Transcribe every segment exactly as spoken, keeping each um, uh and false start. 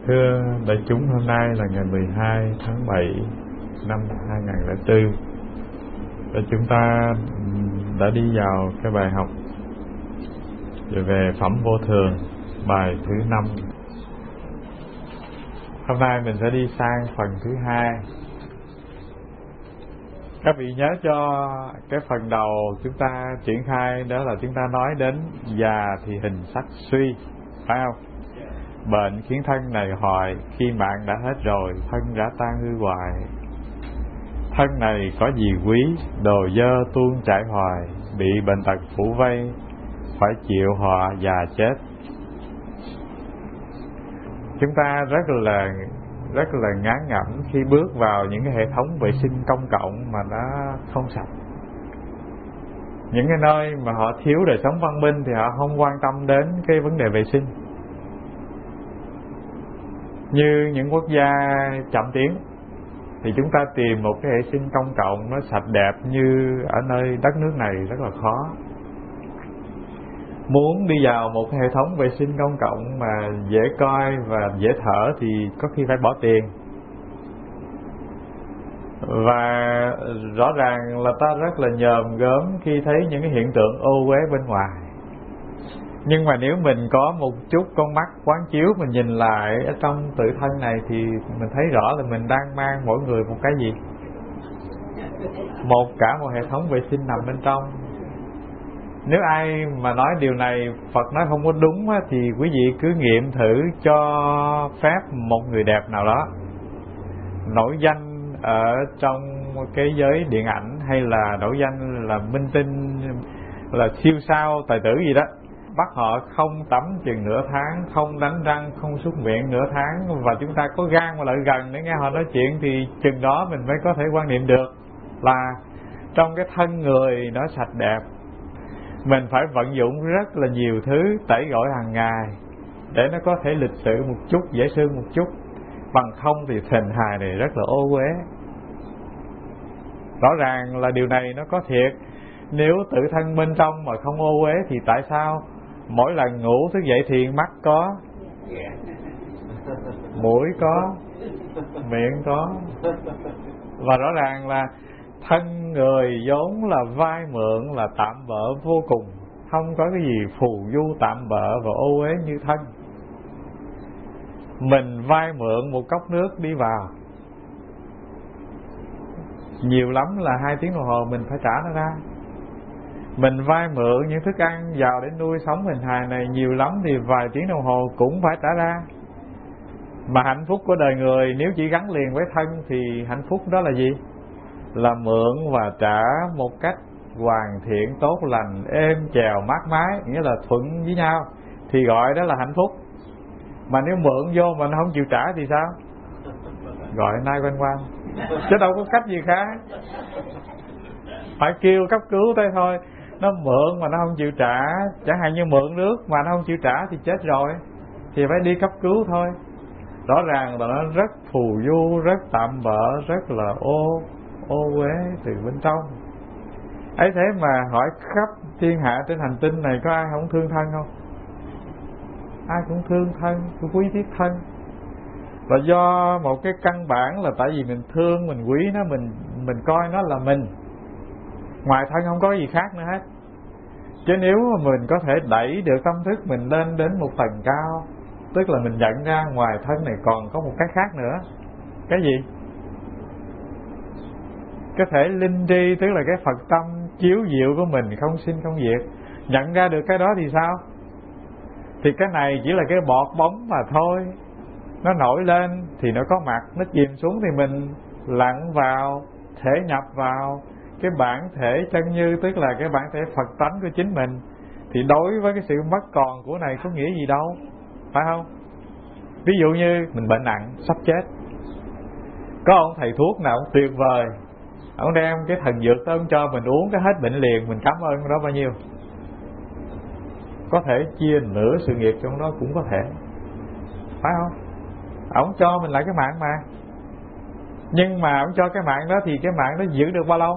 Thưa đại chúng, hôm nay là ngày mười hai tháng bảy năm hai nghìn không trăm lẻ bốn. Và chúng ta đã đi vào cái bài học về phẩm vô thường, bài thứ năm. Hôm nay mình sẽ đi sang phần thứ hai. Các vị nhớ cho cái phần đầu chúng ta triển khai, đó là chúng ta nói đến già thì hình sắc suy, phải không? Bệnh khiến thân này hoài, khi mạng đã hết rồi, thân đã tan hư hoài. Thân này có gì quý, đồ dơ tuôn chảy hoài, bị bệnh tật phủ vây, phải chịu họa già chết. Chúng ta rất là rất là ngán ngẩm khi bước vào những cái hệ thống vệ sinh công cộng mà nó không sạch. Những cái nơi mà họ thiếu đời sống văn minh thì họ không quan tâm đến cái vấn đề vệ sinh. Như những quốc gia chậm tiến thì chúng ta tìm một cái hệ sinh công cộng nó sạch đẹp như ở nơi đất nước này rất là khó. Muốn đi vào một cái hệ thống vệ sinh công cộng mà dễ coi và dễ thở thì có khi phải bỏ tiền. Và rõ ràng là ta rất là nhòm gớm khi thấy những cái hiện tượng ô uế bên ngoài. Nhưng mà nếu mình có một chút con mắt quán chiếu, mình nhìn lại ở trong tự thân này thì mình thấy rõ là mình đang mang mỗi người một cái gì? Một cả một hệ thống vệ sinh nằm bên trong. Nếu ai mà nói điều này Phật nói không có đúng thì quý vị cứ nghiệm thử cho phép một người đẹp nào đó nổi danh ở trong cái giới điện ảnh, hay là nổi danh là minh tinh, là siêu sao tài tử gì đó, bắt họ không tắm chừng nửa tháng, không đánh răng, không súc miệng nửa tháng, và chúng ta có gan mà lại gần để nghe họ nói chuyện, thì chừng đó mình mới có thể quan niệm được là trong cái thân người nó sạch đẹp. Mình phải vận dụng rất là nhiều thứ tẩy gội hàng ngày để nó có thể lịch sự một chút, dễ thương một chút. Bằng không thì hình hài này rất là ô uế. Rõ ràng là điều này nó có thiệt. Nếu tự thân bên trong mà không ô uế thì tại sao mỗi lần ngủ thức dậy thì mắt có, mũi có, miệng có. Và rõ ràng là thân người vốn là vai mượn, là tạm bợ vô cùng, không có cái gì phù du tạm bợ và ô uế như thân. Mình vai mượn một cốc nước đi vào, nhiều lắm là hai tiếng đồng hồ mình phải trả nó ra. Mình vay mượn những thức ăn vào để nuôi sống hình hài này, nhiều lắm thì vài tiếng đồng hồ cũng phải trả ra. Mà hạnh phúc của đời người nếu chỉ gắn liền với thân thì hạnh phúc đó là gì? Là mượn và trả một cách hoàn thiện, tốt lành, êm chèo, mát mái, nghĩa là thuận với nhau, thì gọi đó là hạnh phúc. Mà nếu mượn vô mà nó không chịu trả thì sao? Gọi nai quanh quanh, chứ đâu có cách gì khác. Phải kêu cấp cứu tới thôi. Nó mượn mà nó không chịu trả, chẳng hạn như mượn nước mà nó không chịu trả thì chết rồi, thì phải đi cấp cứu thôi. Rõ ràng là nó rất phù du, rất tạm bợ, rất là ô ô uế từ bên trong. Ấy thế mà hỏi khắp thiên hạ trên hành tinh này có ai không thương thân không? Ai cũng thương thân, cũng quý tiếc thân. Và do một cái căn bản là tại vì mình thương, mình quý nó, mình mình coi nó là mình. Ngoài thân không có gì khác nữa hết. Chứ nếu mà mình có thể đẩy được tâm thức mình lên đến một tầng cao, tức là mình nhận ra ngoài thân này còn có một cái khác nữa. Cái gì? Cái thể linh tri, tức là cái Phật tâm chiếu diệu của mình không sinh không diệt. Nhận ra được cái đó thì sao? Thì cái này chỉ là cái bọt bóng mà thôi. Nó nổi lên thì nó có mặt, nó chìm xuống thì mình lặn vào, thể nhập vào cái bản thể chân như, tức là cái bản thể Phật tánh của chính mình. Thì đối với cái sự mất còn của này có nghĩa gì đâu, phải không? Ví dụ như mình bệnh nặng, sắp chết, có ông thầy thuốc nào ông tuyệt vời, ông đem cái thần dược tới ông cho mình uống cái hết bệnh liền, mình cảm ơn đó bao nhiêu. Có thể chia nửa sự nghiệp trong đó cũng có thể, phải không? Ông cho mình lại cái mạng mà. Nhưng mà ông cho cái mạng đó thì cái mạng đó giữ được bao lâu?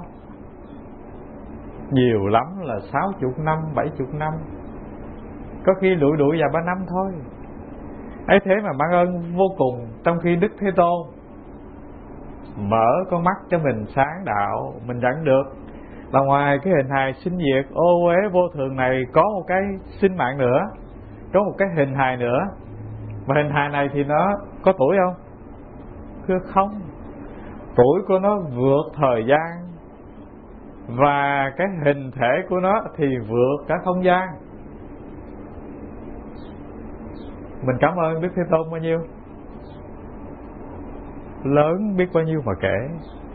Nhiều lắm là sáu chục năm, bảy chục năm, có khi lụi đuổi vài ba năm thôi. ấy thế mà mang ơn vô cùng. Trong khi Đức Thế Tôn mở con mắt cho mình sáng đạo, mình nhận được là ngoài cái hình hài sinh diệt ô uế vô thường này, có một cái sinh mạng nữa, có một cái hình hài nữa. Mà hình hài này thì nó có tuổi không? Thưa không. Tuổi của nó vượt thời gian, và cái hình thể của nó thì vượt cả không gian. Mình cảm ơn Đức Thế Tôn bao nhiêu? Lớn biết bao nhiêu mà kể.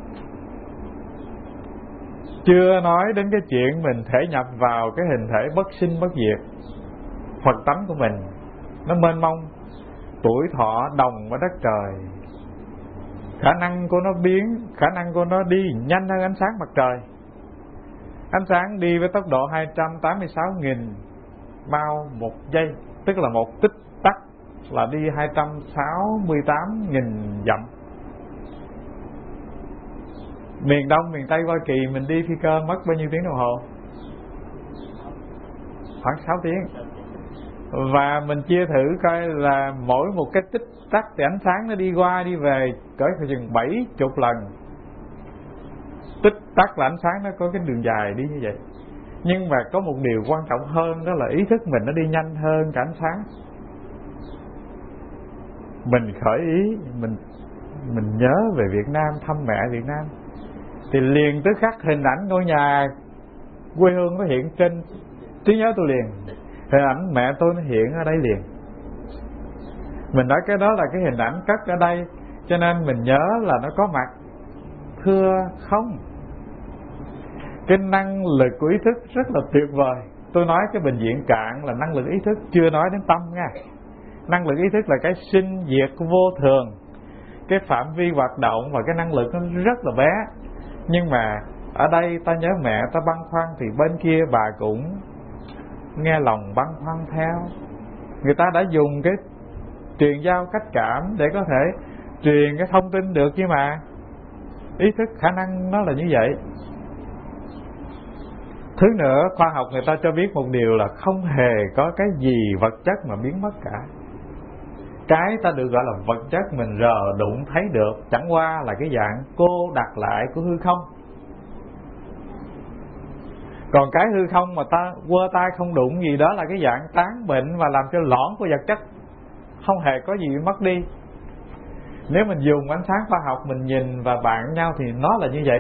Chưa nói đến cái chuyện mình thể nhập vào cái hình thể bất sinh bất diệt Phật tánh của mình, nó mênh mông, tuổi thọ đồng với đất trời, khả năng của nó biến, khả năng của nó đi nhanh hơn ánh sáng mặt trời. Ánh sáng đi với tốc độ hai trăm tám mươi sáu nghìn mao một giây, tức là một tích tắc là đi hai trăm sáu mươi tám nghìn dặm. Miền Đông, miền Tây Hoa Kỳ mình đi phi cơ mất bao nhiêu tiếng đồng hồ? Khoảng sáu tiếng. Và mình chia thử coi là mỗi một cái tích tắc thì ánh sáng nó đi qua đi về cỡ chừng bảy chục lần. Tích tắc là ánh sáng nó có cái đường dài đi như vậy. Nhưng mà có một điều quan trọng hơn, đó là ý thức mình nó đi nhanh hơn cả ánh sáng. Mình khởi ý, mình mình nhớ về Việt Nam, thăm mẹ Việt Nam, thì liền tức khắc hình ảnh ngôi nhà quê hương nó hiện trên trí nhớ tôi liền. Hình ảnh mẹ tôi nó hiện ở đây liền. Mình nói cái đó là cái hình ảnh cất ở đây, cho nên mình nhớ là nó có mặt. Thưa không. Cái năng lực của ý thức rất là tuyệt vời. Tôi nói cái bệnh viện cạn là năng lực ý thức, chưa nói đến tâm nha. Năng lực ý thức là cái sinh diệt của vô thường, cái phạm vi hoạt động và cái năng lực nó rất là bé. Nhưng mà ở đây ta nhớ mẹ, ta băn khoăn, thì bên kia bà cũng nghe lòng băn khoăn theo. Người ta đã dùng cái truyền giao cách cảm để có thể truyền cái thông tin được, chứ mà ý thức khả năng nó là như vậy. Thứ nữa, khoa học người ta cho biết một điều là không hề có cái gì vật chất mà biến mất cả. Cái ta được gọi là vật chất mình rờ đụng thấy được chẳng qua là cái dạng cô đặt lại của hư không. Còn cái hư không mà ta quơ tay không đụng gì, đó là cái dạng tán bệnh và làm cho lõn của vật chất, không hề có gì mất đi. Nếu mình dùng ánh sáng khoa học mình nhìn và bạn nhau thì nó là như vậy.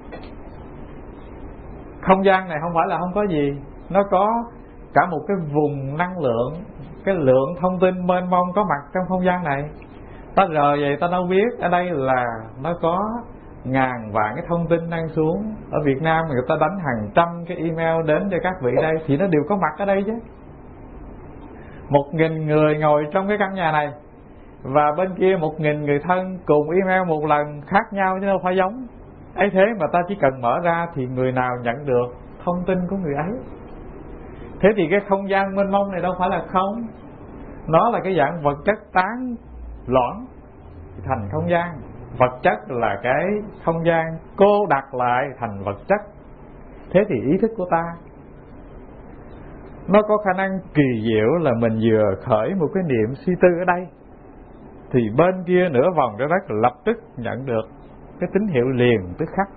Không gian này không phải là không có gì, nó có cả một cái vùng năng lượng, cái lượng thông tin mênh mông có mặt trong không gian này. Ta rờ vậy ta đâu biết ở đây là nó có ngàn vạn cái thông tin đang xuống. Ở Việt Nam người ta đánh hàng trăm cái email đến cho các vị đây, thì nó đều có mặt ở đây chứ. Một nghìn người ngồi trong cái căn nhà này, và bên kia một nghìn người thân cùng email một lần, khác nhau chứ đâu phải giống. Ấy thế mà ta chỉ cần mở ra thì người nào nhận được thông tin của người ấy. Thế thì cái không gian mênh mông này đâu phải là không, nó là cái dạng vật chất tán loãng thành không gian. Vật chất là cái không gian cô đặt lại thành vật chất. Thế thì ý thức của ta nó có khả năng kỳ diệu là mình vừa khởi một cái niệm suy tư ở đây, thì bên kia nửa vòng trái đất lập tức nhận được cái tín hiệu liền tức khắc.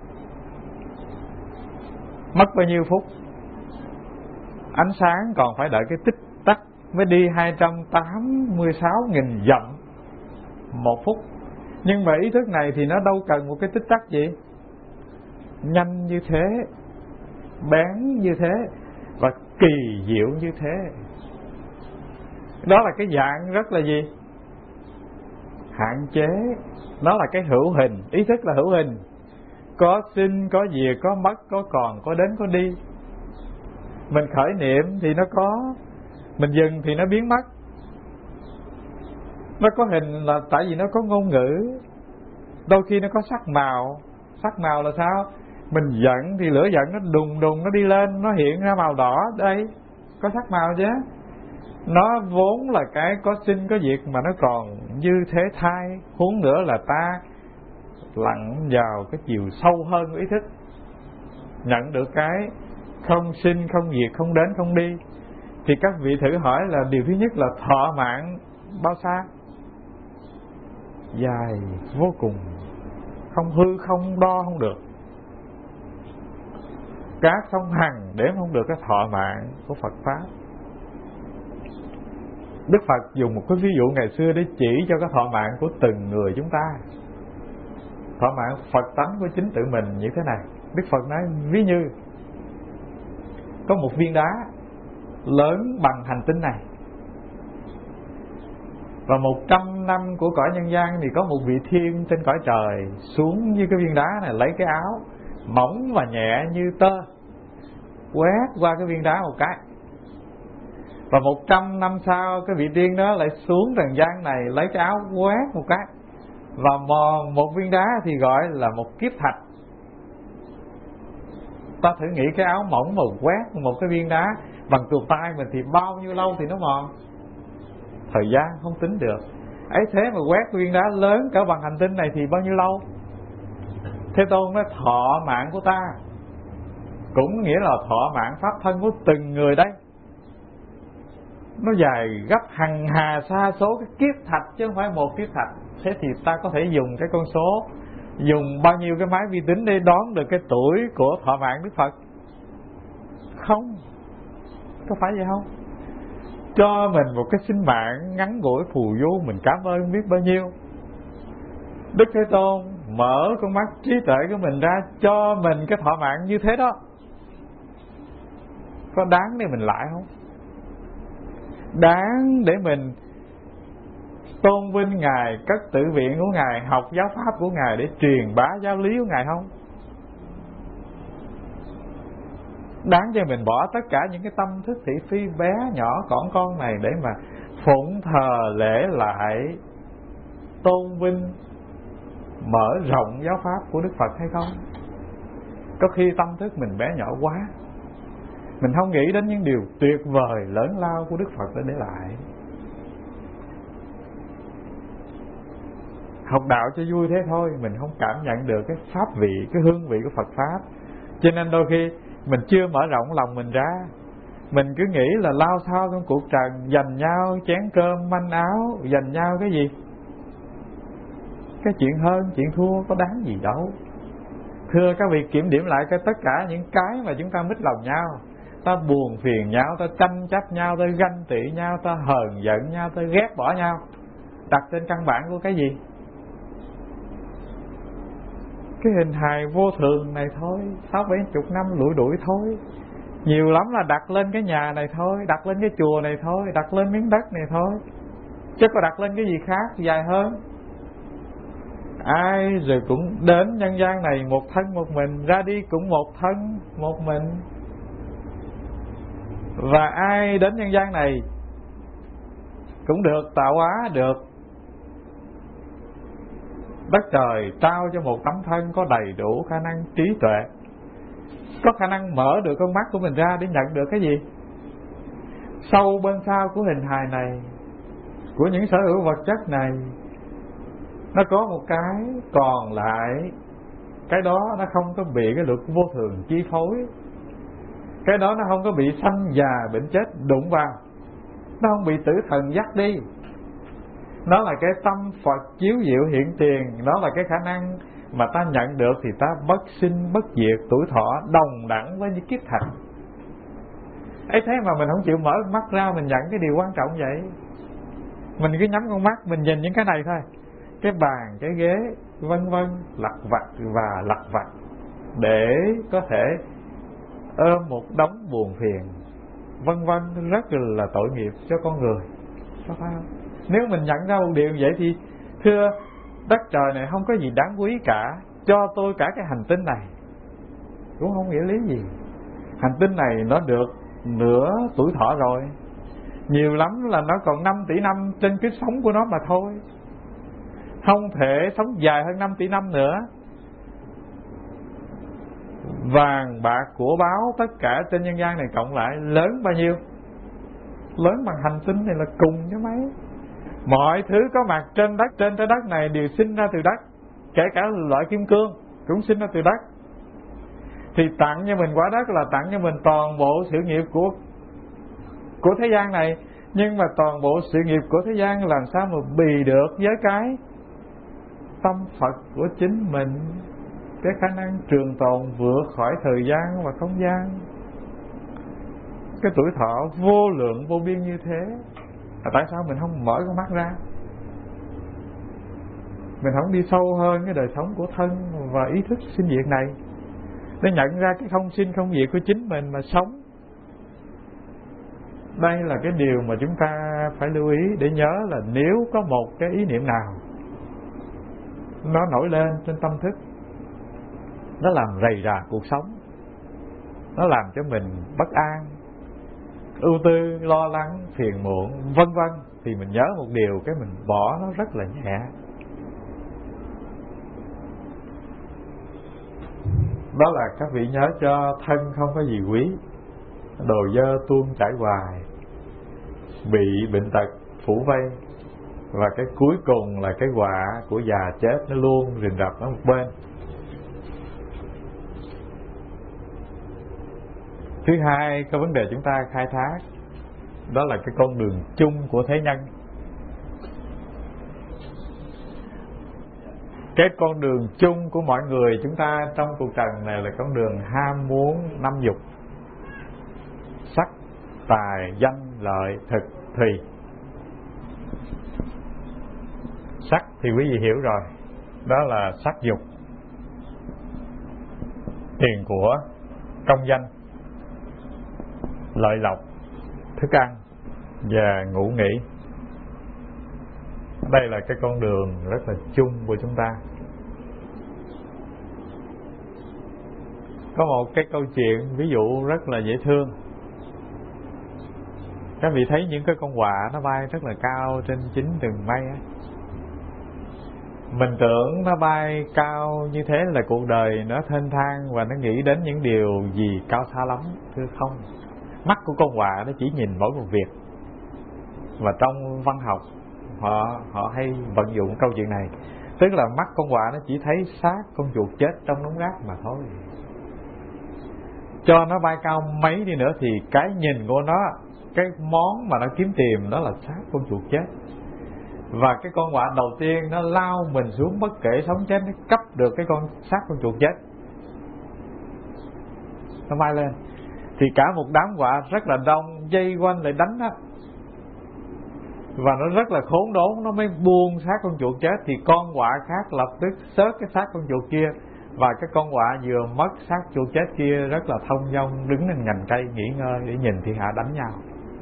Mất bao nhiêu phút? Ánh sáng còn phải đợi cái tích tắc mới đi hai trăm tám mươi sáu nghìn dặm một phút. Nhưng mà ý thức này thì nó đâu cần một cái tích tắc gì, nhanh như thế, bén như thế và kỳ diệu như thế. Đó là cái dạng rất là gì? Hạn chế. Nó là cái hữu hình. Ý thức là hữu hình, có sinh, có diệt, có mất, có còn, có đến, có đi. Mình khởi niệm thì nó có, mình dừng thì nó biến mất. Nó có hình là tại vì nó có ngôn ngữ. Đôi khi nó có sắc màu. Sắc màu là sao? Mình giận thì lửa giận nó đùng đùng nó đi lên, nó hiện ra màu đỏ. Đây, có sắc màu chứ. Nó vốn là cái có sinh có diệt mà nó còn như thế thai. Huống nữa là ta lặn vào cái chiều sâu hơn của ý thức, nhận được cái không sinh, không diệt, không đến, không đi. Thì các vị thử hỏi là điều thứ nhất là thọ mạng bao xa? Dài vô cùng, không hư không đo không được. Các sông Hằng đếm không được cái thọ mạng của Phật Pháp. Đức Phật dùng một cái ví dụ ngày xưa để chỉ cho cái thọ mạng của từng người chúng ta. Thọ mạng Phật tánh của chính tự mình như thế này. Đức Phật nói ví như có một viên đá lớn bằng hành tinh này, và một trăm năm của cõi nhân gian thì có một vị thiên trên cõi trời xuống như cái viên đá này, lấy cái áo mỏng và nhẹ như tơ quét qua cái viên đá một cái. Và một trăm năm sau cái vị tiên đó lại xuống trần gian này lấy cái áo quét một cái, và một viên đá thì gọi là một kiếp thạch. Ta thử nghĩ cái áo mỏng mà quét một cái viên đá bằng tuột tay mình thì bao nhiêu lâu thì nó mòn? Thời gian không tính được. Ấy thế mà quét viên đá lớn cả bằng hành tinh này thì bao nhiêu lâu? Thế Tôn nói thọ mạng của ta cũng nghĩa là thọ mạng pháp thân của từng người đấy, nó dài gấp hằng hà sa số cái kiếp thạch chứ không phải một kiếp thạch. Thế thì ta có thể dùng cái con số, dùng bao nhiêu cái máy vi tính để đoán được cái tuổi của thọ mạng Đức Phật? Không, có phải vậy không? Cho mình một cái sinh mạng ngắn ngủi phù du, mình cảm ơn biết bao nhiêu. Đức Thế Tôn mở con mắt trí tuệ của mình ra cho mình cái thọ mạng như thế đó, có đáng để mình lại không? Đáng để mình tôn vinh Ngài, cất tự viện của Ngài, học giáo pháp của Ngài để truyền bá giáo lý của Ngài không? Đáng cho mình bỏ tất cả những cái tâm thức thị phi bé nhỏ cỏn con này để mà phụng thờ lễ lại, tôn vinh, mở rộng giáo pháp của Đức Phật hay không? Có khi tâm thức mình bé nhỏ quá, mình không nghĩ đến những điều tuyệt vời lớn lao của Đức Phật đã để lại. Học đạo cho vui thế thôi, mình không cảm nhận được cái pháp vị, cái hương vị của Phật Pháp. Cho nên đôi khi mình chưa mở rộng lòng mình ra, mình cứ nghĩ là lao sao trong cuộc trần, giành nhau chén cơm manh áo, giành nhau cái gì? Cái chuyện hơn, chuyện thua có đáng gì đâu. Thưa các vị, kiểm điểm lại cái tất cả những cái mà chúng ta mít lòng nhau, ta buồn phiền nhau, ta tranh chấp nhau, ta ganh tị nhau, ta hờn giận nhau, ta ghét bỏ nhau, đặt trên căn bản của cái gì? Cái hình hài vô thường này thôi, sáu bảy chục năm lủi đuổi thôi. Nhiều lắm là đặt lên cái nhà này thôi, đặt lên cái chùa này thôi, đặt lên miếng đất này thôi, chứ có đặt lên cái gì khác dài hơn. Ai rồi cũng đến nhân gian này một thân một mình, ra đi cũng một thân một mình. Và ai đến nhân gian này cũng được tạo hóa, được đất trời trao cho một tấm thân có đầy đủ khả năng trí tuệ, có khả năng mở được con mắt của mình ra để nhận được cái gì? Sâu bên sau của hình hài này, của những sở hữu vật chất này, nó có một cái còn lại. Cái đó nó không có bị cái luật vô thường chi phối, cái đó nó không có bị sanh già bệnh chết đụng vào, nó không bị tử thần dắt đi. Nó là cái tâm Phật chiếu diệu hiện tiền, nó là cái khả năng mà ta nhận được thì ta bất sinh bất diệt, tuổi thọ đồng đẳng với những kiếp thạch. Ấy thế mà mình không chịu mở mắt ra mình nhận cái điều quan trọng vậy. Mình cứ nhắm con mắt mình nhìn những cái này thôi, cái bàn, cái ghế, vân vân, lặt vặt và lặt vặt, để có thể ôm một đống buồn phiền, vân vân, rất là tội nghiệp cho con người. Có phải không? Nếu mình nhận ra một điều vậy thì thưa, đất trời này không có gì đáng quý cả, cho tôi cả cái hành tinh này cũng không nghĩa lý gì. Hành tinh này nó được nửa tuổi thọ rồi, nhiều lắm là nó còn năm tỷ năm trên cái sống của nó mà thôi, không thể sống dài hơn năm tỷ năm nữa. Vàng bạc của báo tất cả trên nhân gian này cộng lại lớn bao nhiêu? Lớn bằng hành tinh này là cùng với mấy. Mọi thứ có mặt trên đất, trên trái đất này đều sinh ra từ đất, kể cả loại kim cương cũng sinh ra từ đất. Thì tặng cho mình quả đất là tặng cho mình toàn bộ sự nghiệp của của thế gian này, Nhưng mà toàn bộ sự nghiệp của thế gian làm sao mà bì được với cái tâm Phật của chính mình, cái khả năng trường tồn vượt khỏi thời gian và không gian, cái tuổi thọ vô lượng vô biên như thế. À, tại sao mình không mở con mắt ra, mình không đi sâu hơn cái đời sống của thân và ý thức sinh diệt này, để nhận ra cái không sinh không diệt của chính mình mà sống. Đây là cái điều mà chúng ta phải lưu ý, để nhớ là nếu có một cái ý niệm nào nó nổi lên trên tâm thức, nó làm rầy rà cuộc sống, nó làm cho mình bất an, ưu tư, lo lắng, phiền muộn, vân vân, thì mình nhớ một điều, cái mình bỏ nó rất là nhẹ. Đó là các vị nhớ cho thân không có gì quý, đồ dơ tuôn chảy hoài, bị bệnh tật phủ vây, và cái cuối cùng là cái họa của già chết nó luôn rình rập ở một bên. Thứ hai, cái vấn đề chúng ta khai thác đó là cái con đường chung của thế nhân. Cái con đường chung của mọi người chúng ta trong cuộc trần này là con đường ham muốn năm dục: sắc, tài, danh, lợi, thực, thùy. Sắc thì quý vị hiểu rồi, đó là sắc dục, tiền của, công danh, lợi lộc, thức ăn và ngủ nghỉ. Đây là cái con đường rất là chung của chúng ta. Có một cái câu chuyện ví dụ rất là dễ thương. Các vị thấy những cái con quạ nó bay rất là cao trên chín tầng mây á. Mình tưởng nó bay cao như thế là cuộc đời nó thênh thang và nó nghĩ đến những điều gì cao xa lắm. Thưa không, mắt của con quạ nó chỉ nhìn mỗi một việc. Và trong văn học họ họ hay vận dụng câu chuyện này, tức là mắt con quạ nó chỉ thấy xác con chuột chết trong đống rác mà thôi. Cho nó bay cao mấy đi nữa thì cái nhìn của nó, cái món mà nó kiếm tìm đó là xác con chuột chết. Và cái con quạ đầu tiên nó lao mình xuống bất kể sống chết, nó cấp được cái con xác con chuột chết, nó bay lên. Thì cả một đám quạ rất là đông dây quanh lại đánh đó. Và nó rất là khốn đốn, nó mới buông xác con chuột chết. Thì con quạ khác lập tức xớt cái xác con chuột kia. Và cái con quạ vừa mất xác chuột chết kia rất là thông dong đứng lên nhành cây nghỉ ngơi để nhìn thiên hạ đánh nhau.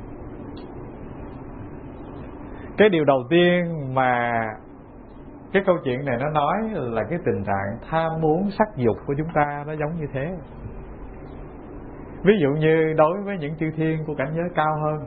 Cái điều đầu tiên mà cái câu chuyện này nó nói là cái tình trạng tham muốn sắc dục của chúng ta nó giống như thế. Ví dụ như đối với những chư thiên của cảnh giới cao hơn,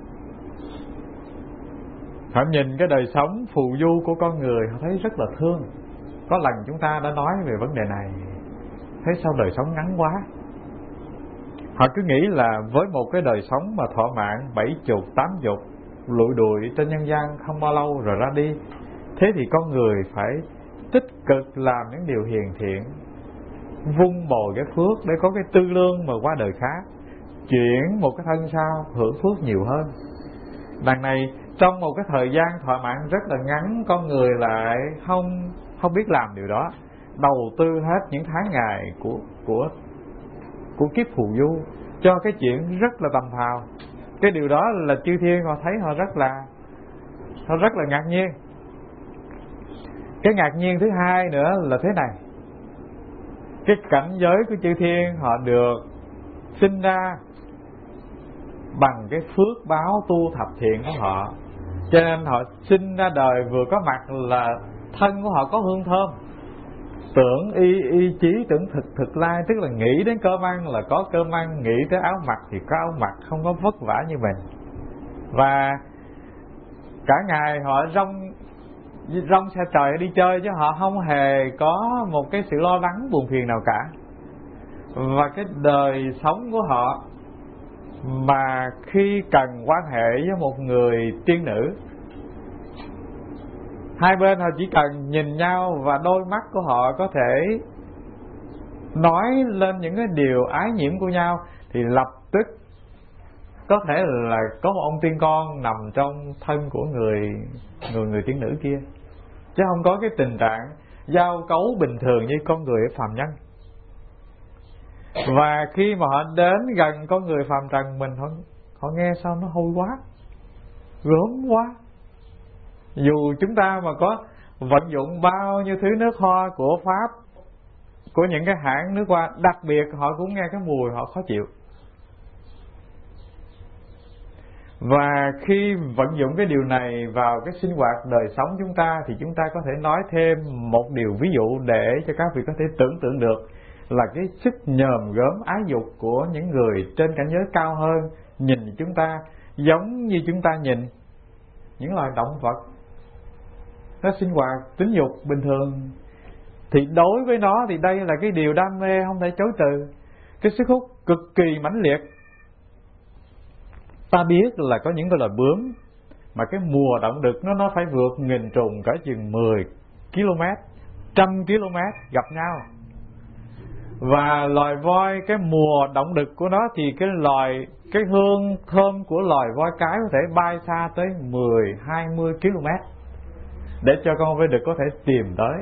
họ nhìn cái đời sống phù du của con người, họ thấy rất là thương. Có lần chúng ta đã nói về vấn đề này, thấy sao đời sống ngắn quá. Họ cứ nghĩ là với một cái đời sống mà thọ mạng bảy chục, tám chục, lụi đùi trên nhân gian không bao lâu rồi ra đi, thế thì con người phải tích cực làm những điều hiền thiện, vun bồi cái phước để có cái tư lương mà qua đời khác, chuyển một cái thân sau hưởng phước nhiều hơn. Đằng này trong một cái thời gian thọ mạng rất là ngắn, con người lại không không biết làm điều đó, đầu tư hết những tháng ngày của của của kiếp phù du cho cái chuyện rất là tầm phào. Cái điều đó là chư thiên họ thấy họ rất là họ rất là ngạc nhiên. Cái ngạc nhiên thứ hai nữa là thế này: cái cảnh giới của chư thiên họ được sinh ra bằng cái phước báo tu thập thiện của họ, cho nên họ sinh ra đời vừa có mặt là thân của họ có hương thơm, tưởng y y chí, tưởng thực thực lai, tức là nghĩ đến cơm ăn là có cơm ăn, nghĩ tới áo mặc thì có áo mặc, không có vất vả như mình. Và cả ngày họ rong rong xe trời đi chơi, chứ họ không hề có một cái sự lo lắng buồn phiền nào cả. Và cái đời sống của họ mà khi cần quan hệ với một người tiên nữ, hai bên họ chỉ cần nhìn nhau và đôi mắt của họ có thể nói lên những cái điều ái nhiễm của nhau, thì lập tức có thể là có một ông tiên con nằm trong thân của người người người tiên nữ kia, chứ không có cái tình trạng giao cấu bình thường như con người ở phàm nhân. Và khi mà họ đến gần con người phàm trần mình, họ, họ nghe sao nó hôi quá, gớm quá. Dù chúng ta mà có vận dụng bao nhiêu thứ nước hoa của Pháp, của những cái hãng nước hoa đặc biệt, họ cũng nghe cái mùi họ khó chịu. Và khi vận dụng cái điều này vào cái sinh hoạt đời sống chúng ta, thì chúng ta có thể nói thêm một điều ví dụ để cho các vị có thể tưởng tượng được là cái sức nhòm gớm ái dục của những người trên cảnh giới cao hơn nhìn chúng ta giống như chúng ta nhìn những loài động vật. Nó sinh hoạt tính dục bình thường, thì đối với nó thì đây là cái điều đam mê không thể chối từ, cái sức hút cực kỳ mãnh liệt. Ta biết là có những cái loài bướm mà cái mùa động đực nó nó phải vượt nghìn trùng, cỡ chừng mười ki lô mét, trăm ki lô mét gặp nhau. Và loài voi, cái mùa động đực của nó thì cái loài cái hương thơm của loài voi cái có thể bay xa tới mười, hai mươi ki lô mét để cho con voi đực có thể tìm tới.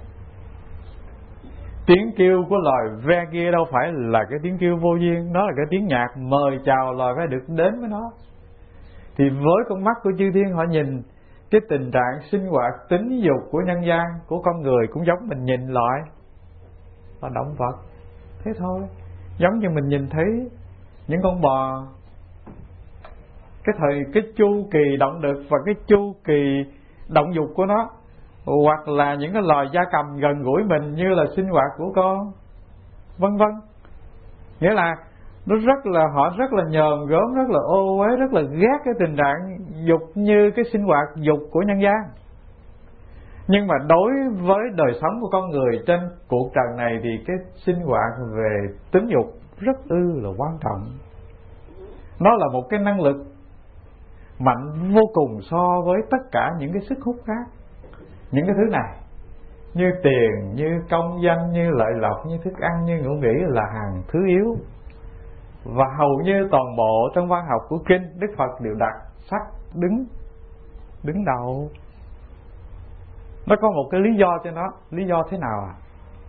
Tiếng kêu của loài ve kia đâu phải là cái tiếng kêu vô duyên, nó là cái tiếng nhạc mời chào loài ve đực đến với nó. Thì với con mắt của chư thiên, họ nhìn cái tình trạng sinh hoạt tính dục của nhân gian, của con người cũng giống mình nhìn loại là động vật thế thôi. Giống như mình nhìn thấy những con bò, cái thời cái chu kỳ động đực và cái chu kỳ động dục của nó, hoặc là những cái loài gia cầm gần gũi mình như là sinh hoạt của con, vân vân. Nghĩa là nó rất là họ rất là nhờn gớm, rất là ô uế, rất là ghét cái tình trạng dục như cái sinh hoạt dục của nhân gian. Nhưng mà đối với đời sống của con người trên cuộc trần này thì cái sinh hoạt về tính dục rất ư là quan trọng. Nó là một cái năng lực mạnh vô cùng so với tất cả những cái sức hút khác. Những cái thứ này như tiền, như công danh, như lợi lộc, như thức ăn, như ngủ nghỉ là hàng thứ yếu. Và hầu như toàn bộ trong văn học của kinh, Đức Phật đều đặt sắc đứng đứng đầu. Nó có một cái lý do cho nó. Lý do thế nào à?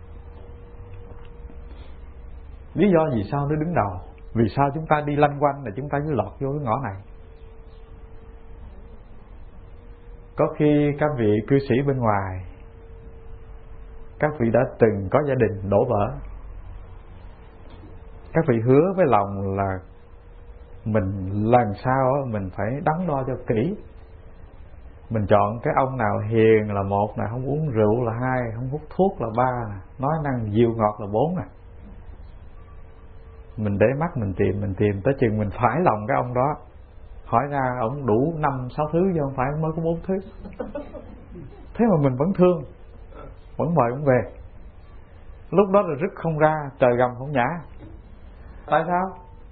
Lý do vì sao nó đứng đầu? Vì sao chúng ta đi lanh quanh là chúng ta cứ lọt vô cái ngõ này? Có khi các vị cư sĩ bên ngoài, các vị đã từng có gia đình đổ vỡ. Các vị hứa với lòng là mình lần sau mình phải đắn đo cho kỹ. Mình chọn cái ông nào hiền là một nè, không uống rượu là hai, không hút thuốc là ba nè, nói năng dịu ngọt là bốn nè. Mình để mắt mình tìm, mình tìm tới chừng mình phải lòng cái ông đó. Hỏi ra ông đủ năm sáu thứ chứ không phải mới có bốn thứ. Thế mà mình vẫn thương, vẫn mời ông về. Lúc đó là rứt không ra, trời gầm không nhả. Tại sao?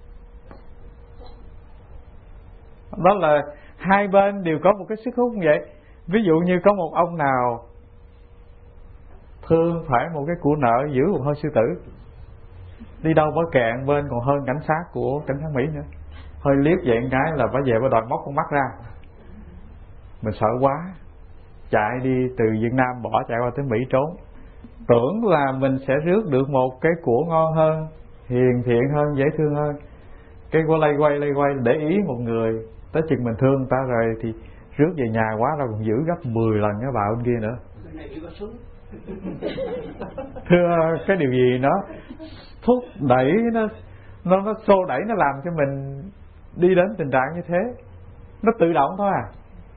Đó là hai bên đều có một cái sức hút như vậy. Ví dụ như có một ông nào thương phải một cái của nợ giữ một hơi sư tử, đi đâu có kẹn bên còn hơn cảnh sát của cảnh sát Mỹ nữa. Hơi liếc vậy một cái là phải về phải đòi móc con mắt ra. Mình sợ quá, chạy đi từ Việt Nam bỏ chạy qua tới Mỹ trốn. Tưởng là mình sẽ rước được một cái của ngon hơn, hiền thiện hơn, dễ thương hơn. Cái qua lay quay lay quay để ý một người, tới chừng mình thương người ta rồi thì rước về nhà quá rồi còn giữ gấp mười lần cái bà bên kia nữa. Thưa cái điều gì nó thúc đẩy, nó nó nó xô đẩy, nó làm cho mình đi đến tình trạng như thế. Nó tự động thôi à.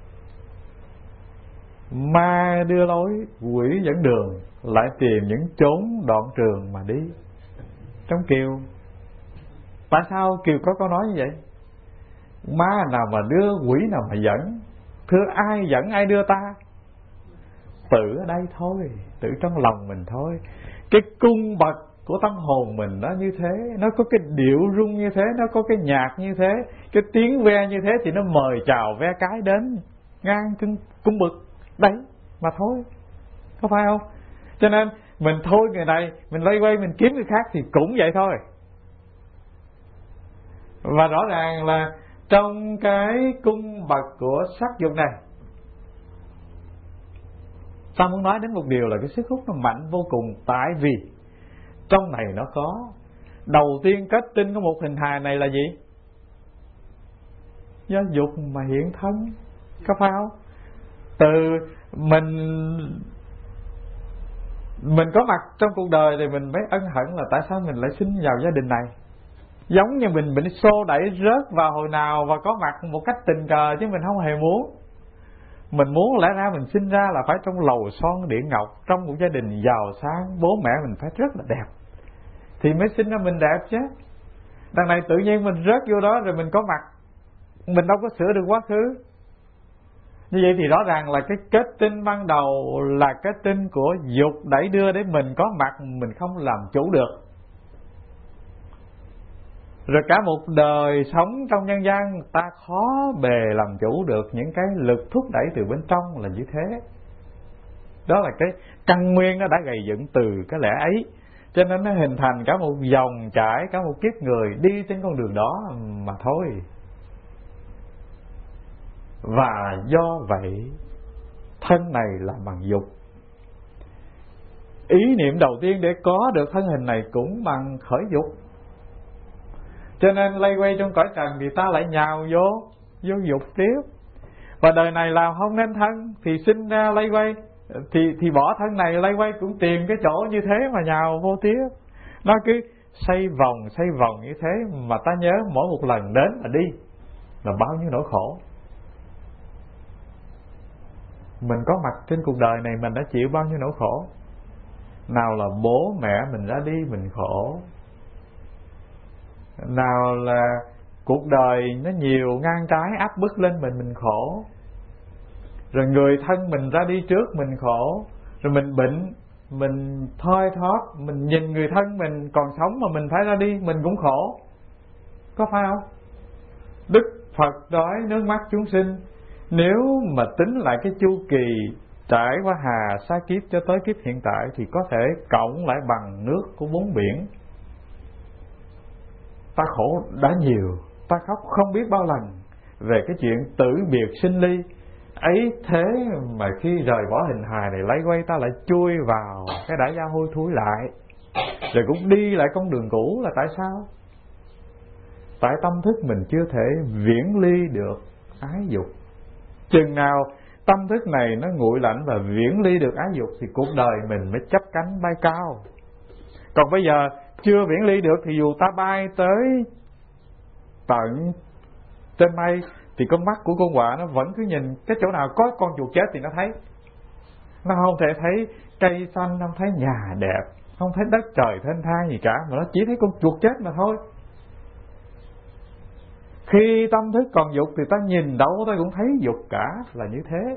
Ma đưa lối, quỷ dẫn đường, lại tìm những chốn đoạn trường mà đi. Trong Kiều, tại sao Kiều có câu nói như vậy? Ma nào mà đưa, quỷ nào mà dẫn. Thưa ai dẫn ai đưa ta? Tự ở đây thôi, tự trong lòng mình thôi. Cái cung bậc của tâm hồn mình nó như thế, nó có cái điệu rung như thế, nó có cái nhạc như thế, cái tiếng ve như thế thì nó mời chào ve cái đến ngang cung, cung bậc đấy mà thôi, có phải không? Cho nên mình thôi người này, mình lây quay mình kiếm người khác thì cũng vậy thôi. Và rõ ràng là trong cái cung bậc của sắc dục này, ta muốn nói đến một điều là cái sức hút nó mạnh vô cùng. Tại vì trong này nó có, đầu tiên kết tinh của một hình hài này là gì? Do dục mà hiện thân, có phải không? Từ mình Mình có mặt trong cuộc đời thì mình mới ân hận là tại sao mình lại sinh vào gia đình này. Giống như mình bị xô đẩy rớt vào hồi nào và có mặt một cách tình cờ, chứ mình không hề muốn. Mình muốn lẽ ra mình sinh ra là phải trong lầu son điện ngọc, trong một gia đình giàu sang, bố mẹ mình phải rất là đẹp thì mới sinh ra mình đẹp chứ. Đằng này tự nhiên mình rớt vô đó rồi mình có mặt, mình đâu có sửa được quá khứ. Như vậy thì rõ ràng là cái kết tinh ban đầu là kết tinh của dục đẩy đưa để mình có mặt, mình không làm chủ được. Rồi cả một đời sống trong nhân gian, ta khó bề làm chủ được những cái lực thúc đẩy từ bên trong là như thế. Đó là cái căn nguyên nó đã gầy dựng từ cái lẽ ấy, cho nên nó hình thành cả một dòng chảy, cả một kiếp người đi trên con đường đó mà thôi. Và do vậy thân này là bằng dục. Ý niệm đầu tiên để có được thân hình này cũng bằng khởi dục. Cho nên lây quay trong cõi trần thì ta lại nhào vô vô dục tiếp. Và đời này làm không nên thân thì sinh ra lây quay, thì thì bỏ thân này lây quay cũng tìm cái chỗ như thế mà nhào vô tiếp. Nó cứ xoay vòng xoay vòng như thế, mà ta nhớ mỗi một lần đến mà đi là bao nhiêu nỗi khổ. Mình có mặt trên cuộc đời này mình đã chịu bao nhiêu nỗi khổ. Nào là bố mẹ mình ra đi mình khổ, nào là cuộc đời nó nhiều ngang trái áp bức lên mình mình khổ, rồi người thân mình ra đi trước mình khổ, rồi mình bệnh, mình thoi thóp, mình nhìn người thân mình còn sống mà mình phải ra đi mình cũng khổ, có phải không? Đức Phật đói nước mắt chúng sinh, nếu mà tính lại cái chu kỳ trải qua hà sa kiếp cho tới kiếp hiện tại thì có thể cộng lại bằng nước của bốn biển. Ta khổ đã nhiều, ta khóc không biết bao lần về cái chuyện tử biệt sinh ly. Ấy thế mà khi rời bỏ hình hài này lấy quay, ta lại chui vào cái đại gia hôi thối lại, rồi cũng đi lại con đường cũ. Là tại sao? Tại tâm thức mình chưa thể viễn ly được ái dục. Chừng nào tâm thức này nó nguội lạnh và viễn ly được ái dục thì cuộc đời mình mới chấp cánh bay cao. Còn bây giờ chưa viễn ly được thì dù ta bay tới tận trên mây thì con mắt của con quạ nó vẫn cứ nhìn cái chỗ nào có con chuột chết thì nó thấy. Nó không thể thấy cây xanh, không thấy nhà đẹp, không thấy đất trời thênh thang gì cả, mà nó chỉ thấy con chuột chết mà thôi. Khi tâm thức còn dục thì ta nhìn đâu ta cũng thấy dục cả, là như thế.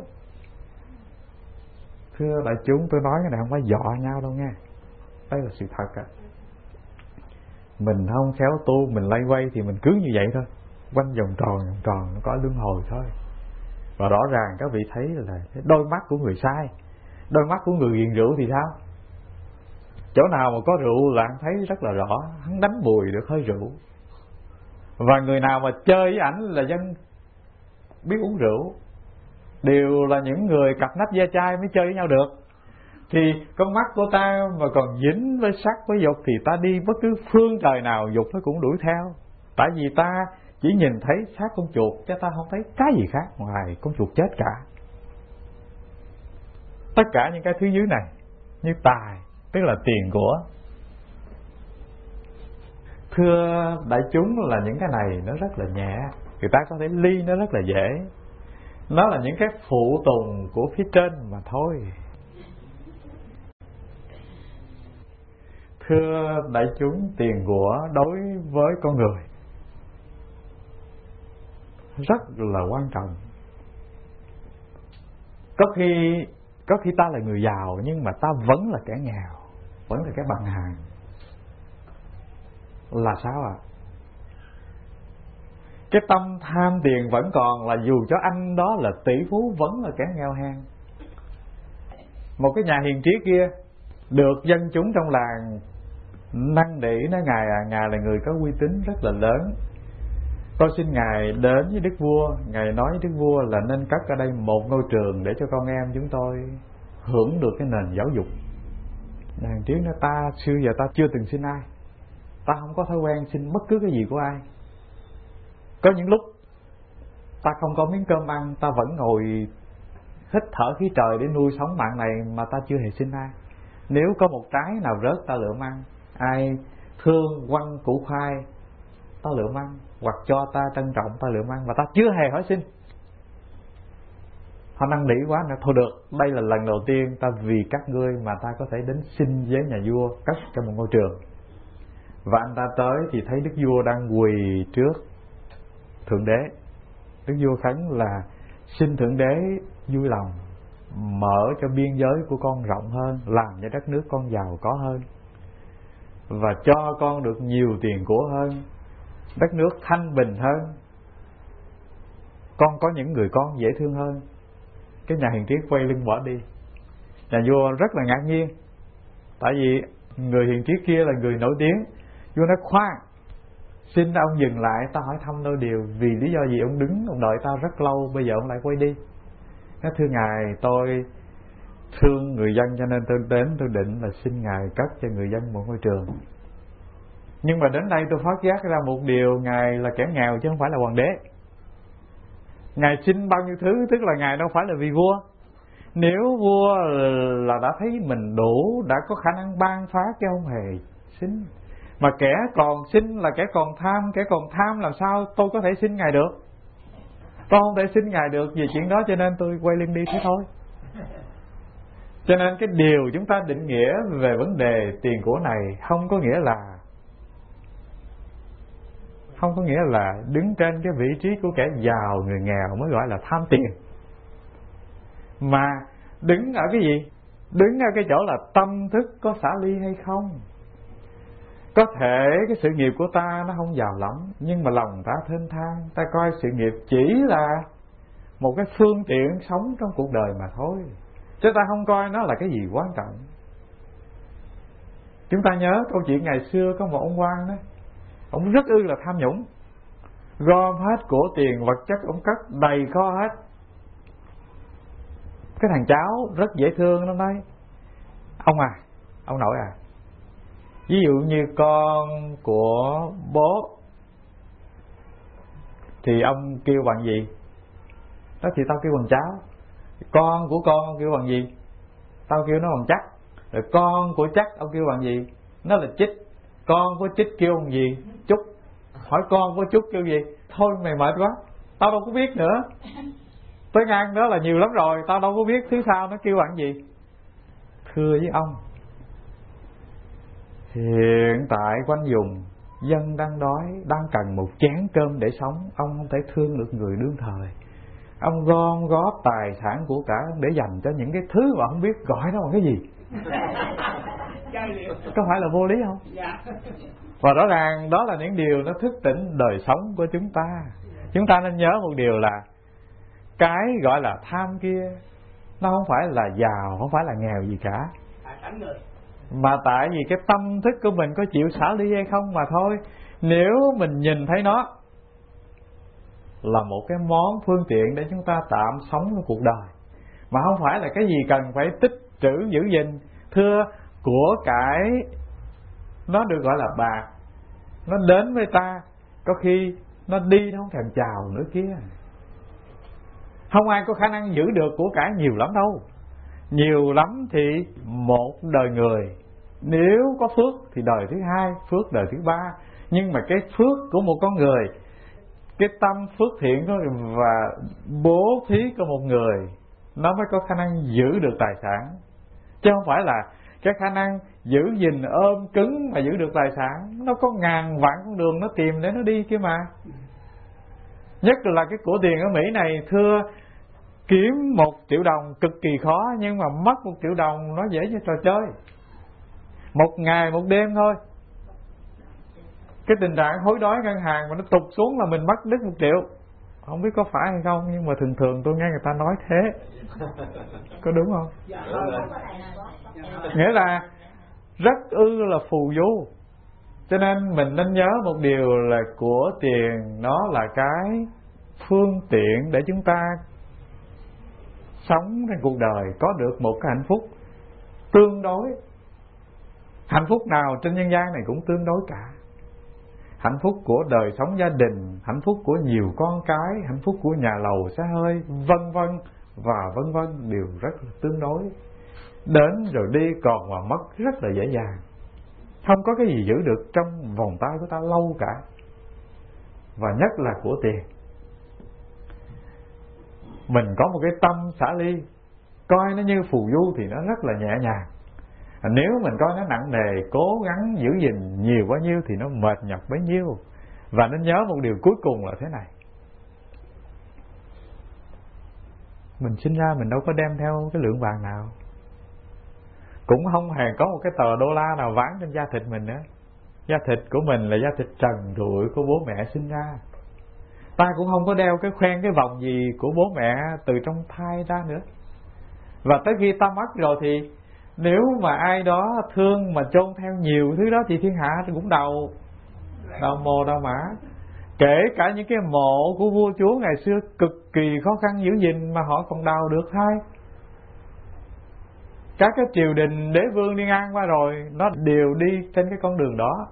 Thưa đại chúng, tôi nói cái này không phải dọa nhau đâu nghe, đây là sự thật ạ. Mình không khéo tu, mình lay quay thì mình cứ như vậy thôi, quanh vòng tròn vòng tròn, nó có luân hồi thôi. Và rõ ràng các vị thấy là đôi mắt của người sai, đôi mắt của người nghiện rượu thì sao? Chỗ nào mà có rượu là hắn thấy rất là rõ, hắn đánh bùi được hơi rượu. Và người nào mà chơi với ảnh là dân biết uống rượu, đều là những người cặp nách da chai mới chơi với nhau được. Thì con mắt của ta mà còn dính với sắc với dục thì ta đi bất cứ phương trời nào dục nó cũng đuổi theo. Tại vì ta chỉ nhìn thấy xác con chuột chứ ta không thấy cái gì khác ngoài con chuột chết cả. Tất cả những cái thứ dưới này như tài, tức là tiền của, thưa đại chúng, là những cái này nó rất là nhẹ, người ta có thể ly nó rất là dễ. Nó là những cái phụ tùng của phía trên mà thôi. Thưa đại chúng, tiền của đối với con người rất là quan trọng. Có khi có khi ta là người giàu nhưng mà ta vẫn là kẻ nghèo, vẫn là cái bằng hàng. Là sao ạ? À? Cái tâm tham tiền vẫn còn, là dù cho anh đó là tỷ phú vẫn là kẻ nghèo hèn. Một cái nhà hiền triết kia được dân chúng trong làng năn nỉ nói ngài à, ngài là người có uy tín rất là lớn, Tôi xin Ngài đến với Đức Vua. Ngài nói với Đức Vua là nên cất ở đây một ngôi trường để cho con em chúng tôi hưởng được cái nền giáo dục. Hàng tiếng nói ta xưa giờ ta chưa từng xin ai, ta không có thói quen xin bất cứ cái gì của ai. Có những lúc ta không có miếng cơm ăn, ta vẫn ngồi hít thở khí trời để nuôi sống mạng này mà ta chưa hề xin ai. Nếu có một trái nào rớt ta lượm ăn, ai thương quăng củ khoai ta lượm ăn, hoặc cho ta trân trọng ta lượm ăn, mà ta chưa hề hỏi xin. Họ năn nỉ quá nữa, thôi được, đây là lần đầu tiên ta vì các ngươi mà ta có thể đến xin với nhà vua cất cho một ngôi trường. Và anh ta tới thì thấy Đức Vua đang quỳ trước Thượng Đế. Đức Vua khấn là xin Thượng Đế vui lòng mở cho biên giới của con rộng hơn, làm cho đất nước con giàu có hơn, và cho con được nhiều tiền của hơn, đất nước thanh bình hơn, con có những người con dễ thương hơn. Cái nhà hiền triết quay lưng bỏ đi. Nhà vua rất là ngạc nhiên, tại vì người hiền triết kia là người nổi tiếng. Vua nói khoan, xin ông dừng lại, ta hỏi thăm đôi điều. Vì lý do gì ông đứng ông đợi ta rất lâu, bây giờ ông lại quay đi? Nói thưa Ngài, tôi thương người dân cho nên tôi đến, tôi định là xin Ngài cất cho người dân một ngôi trường. Nhưng mà đến đây tôi phát giác ra một điều, Ngài là kẻ nghèo chứ không phải là hoàng đế. Ngài xin bao nhiêu thứ, tức là Ngài đâu phải là vì vua. Nếu vua là đã thấy mình đủ, đã có khả năng ban phát chứ không hề xin. Mà kẻ còn xin là kẻ còn tham, kẻ còn tham làm sao tôi có thể xin Ngài được? Tôi không thể xin Ngài được vì chuyện đó, cho nên tôi quay lưng đi thế thôi. Cho nên cái điều chúng ta định nghĩa về vấn đề tiền của này không có nghĩa là Không có nghĩa là đứng trên cái vị trí của kẻ giàu, người nghèo mới gọi là tham tiền. Mà đứng ở cái gì? Đứng ở cái chỗ là tâm thức có xả ly hay không. Có thể cái sự nghiệp của ta nó không giàu lắm, nhưng mà lòng ta thênh thang, ta coi sự nghiệp chỉ là một cái phương tiện sống trong cuộc đời mà thôi, chứ ta không coi nó là cái gì quan trọng. Chúng ta nhớ câu chuyện ngày xưa có một ông quan đó, ông rất ư là tham nhũng, gom hết của tiền vật chất ông cất đầy kho hết. Cái thằng cháu rất dễ thương, nó nói: ông à, ông nội à, ví dụ như con của bố thì ông kêu bằng gì? Đó thì tao kêu bằng cháu. Con của con ông kêu bằng gì? Tao kêu nó bằng chắc. Rồi con của chắc ông kêu bằng gì? Nó là chích. Con của chích kêu bằng gì? Chúc. Hỏi con của Chúc kêu gì? Thôi mày mệt quá, tao đâu có biết nữa. Tới ngang đó là nhiều lắm rồi, tao đâu có biết thứ sau nó kêu bằng gì. Thưa với ông, hiện tại quanh vùng dân đang đói, đang cần một chén cơm để sống. Ông không thể thương được người đương thời. Ông gom góp tài sản của cả để dành cho những cái thứ mà không biết gọi nó bằng cái gì. Có phải là vô lý không? Và rõ ràng đó là những điều nó thức tỉnh đời sống của chúng ta. Chúng ta nên nhớ một điều là cái gọi là tham kia nó không phải là giàu, không phải là nghèo gì cả, mà tại vì cái tâm thức của mình có chịu xả ly hay không mà thôi. Nếu mình nhìn thấy nó là một cái món phương tiện để chúng ta tạm sống trong cuộc đời, mà không phải là cái gì cần phải tích trữ giữ gìn. Thưa, của cải nó được gọi là bạc, nó đến với ta, có khi nó đi nó không thèm chào nữa kia. Không ai có khả năng giữ được của cải nhiều lắm đâu. Nhiều lắm thì một đời người, nếu có phước thì đời thứ hai, phước đời thứ ba. Nhưng mà cái phước của một con người, cái tâm phước thiện và bố thí của một người, nó mới có khả năng giữ được tài sản, chứ không phải là cái khả năng giữ gìn ôm cứng mà giữ được tài sản. Nó có ngàn vạn con đường nó tìm để nó đi kia mà. Nhất là cái của tiền ở Mỹ này, thưa, kiếm một triệu đồng cực kỳ khó, nhưng mà mất một triệu đồng nó dễ như trò chơi. Một ngày một đêm thôi. Cái tình trạng hối đoái ngân hàng mà nó tụt xuống là mình mất đứt một triệu. Không biết có phải hay không, nhưng mà thường thường tôi nghe người ta nói thế. Có đúng không? Nghĩa là rất ư là phù du. Cho nên mình nên nhớ một điều là của tiền nó là cái phương tiện để chúng ta sống trên cuộc đời có được một cái hạnh phúc tương đối. Hạnh phúc nào trên nhân gian này cũng tương đối cả. Hạnh phúc của đời sống gia đình, hạnh phúc của nhiều con cái, hạnh phúc của nhà lầu xe hơi, vân vân và vân vân đều rất là tương đối. Đến rồi đi còn mà mất rất là dễ dàng. Không có cái gì giữ được trong vòng tay của ta lâu cả. Và nhất là của tiền. Mình có một cái tâm xả ly, coi nó như phù du thì nó rất là nhẹ nhàng. Nếu mình coi nó nặng nề, cố gắng giữ gìn nhiều bao nhiêu thì nó mệt nhọc bấy nhiêu. Và nên nhớ một điều cuối cùng là thế này: mình sinh ra mình đâu có đem theo cái lượng vàng nào, cũng không hề có một cái tờ đô la nào ván trên da thịt mình nữa. Da thịt của mình là da thịt trần trụi của bố mẹ sinh ra. Ta cũng không có đeo cái khoen cái vòng gì của bố mẹ từ trong thai ra nữa. Và tới khi ta mất rồi thì nếu mà ai đó thương mà chôn theo nhiều thứ đó thì thiên hạ cũng đầu đầu mồ đầu mã. Kể cả những cái mộ của vua chúa ngày xưa cực kỳ khó khăn giữ gìn mà họ còn đào được thay. Các cái triều đình đế vương đi ngang qua rồi nó đều đi trên cái con đường đó.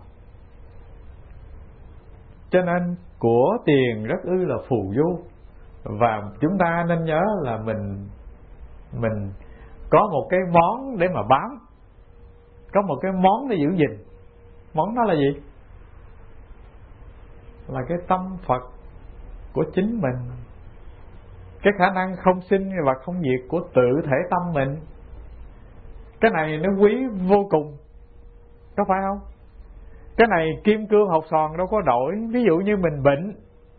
Cho nên của tiền rất ư là phù du. Và chúng ta nên nhớ là mình Mình có một cái món để mà bám, có một cái món để giữ gìn. Món đó là gì? Là cái tâm Phật của chính mình, cái khả năng không sinh và không diệt của tự thể tâm mình. Cái này nó quý vô cùng, có phải không? Cái này kim cương hột xoàn đâu có đổi. Ví dụ như mình bệnh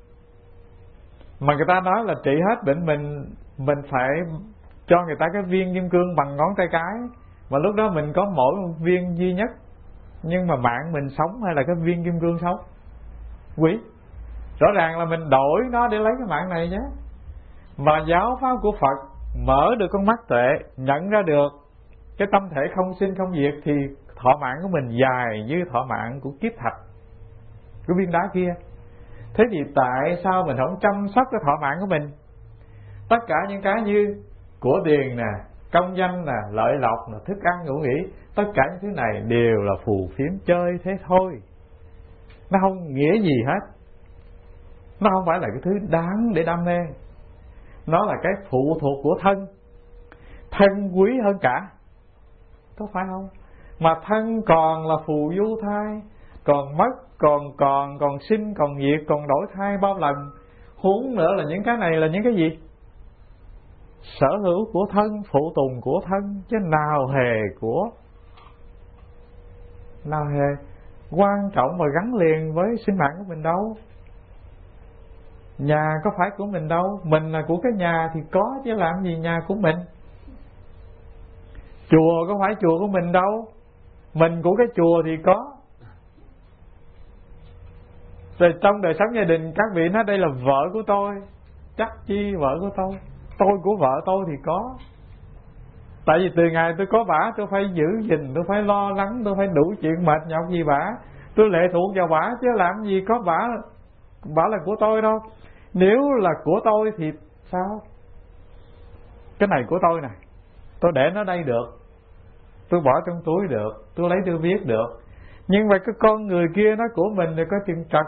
mà người ta nói là trị hết bệnh mình, mình phải cho người ta cái viên kim cương bằng ngón tay cái, mà lúc đó mình có mỗi một viên duy nhất. Nhưng mà mạng mình sống hay là cái viên kim cương sống? Quý. Rõ ràng là mình đổi nó để lấy cái mạng này nhé. Mà giáo pháp của Phật mở được con mắt tuệ, nhận ra được cái tâm thể không sinh không diệt, thì thọ mạng của mình dài như thọ mạng của kiếp thạch, của viên đá kia. Thế thì tại sao mình không chăm sóc cái thọ mạng của mình? Tất cả những cái như của tiền nè, công danh nè, lợi lộc nè, thức ăn ngủ nghỉ, tất cả những thứ này đều là phù phiếm chơi thế thôi. Nó không nghĩa gì hết. Nó không phải là cái thứ đáng để đam mê. Nó là cái phụ thuộc của thân. Thân quý hơn cả, có phải không? Mà thân còn là phù du thai, còn mất, còn còn còn sinh, còn diệt, còn đổi thai bao lần. Huống nữa là những cái này là những cái gì? Sở hữu của thân, phụ tùng của thân, chứ nào hề của nào hề quan trọng và gắn liền với sinh mạng của mình đâu. Nhà có phải của mình đâu. Mình là của cái nhà thì có, chứ làm gì nhà của mình. Chùa có phải chùa của mình đâu. Mình của cái chùa thì có. Rồi trong đời sống gia đình, các vị nói đây là vợ của tôi, chắc chi vợ của tôi. Tôi của vợ tôi thì có. Tại vì từ ngày tôi có bả, tôi phải giữ gìn, tôi phải lo lắng, tôi phải đủ chuyện mệt nhọc gì bả. Tôi lệ thuộc vào bả, chứ làm gì có bả bả là của tôi đâu. Nếu là của tôi thì sao? Cái này của tôi này, tôi để nó đây được, tôi bỏ trong túi được, tôi lấy tôi viết được. Nhưng mà cái con người kia nó của mình thì có chừng trật.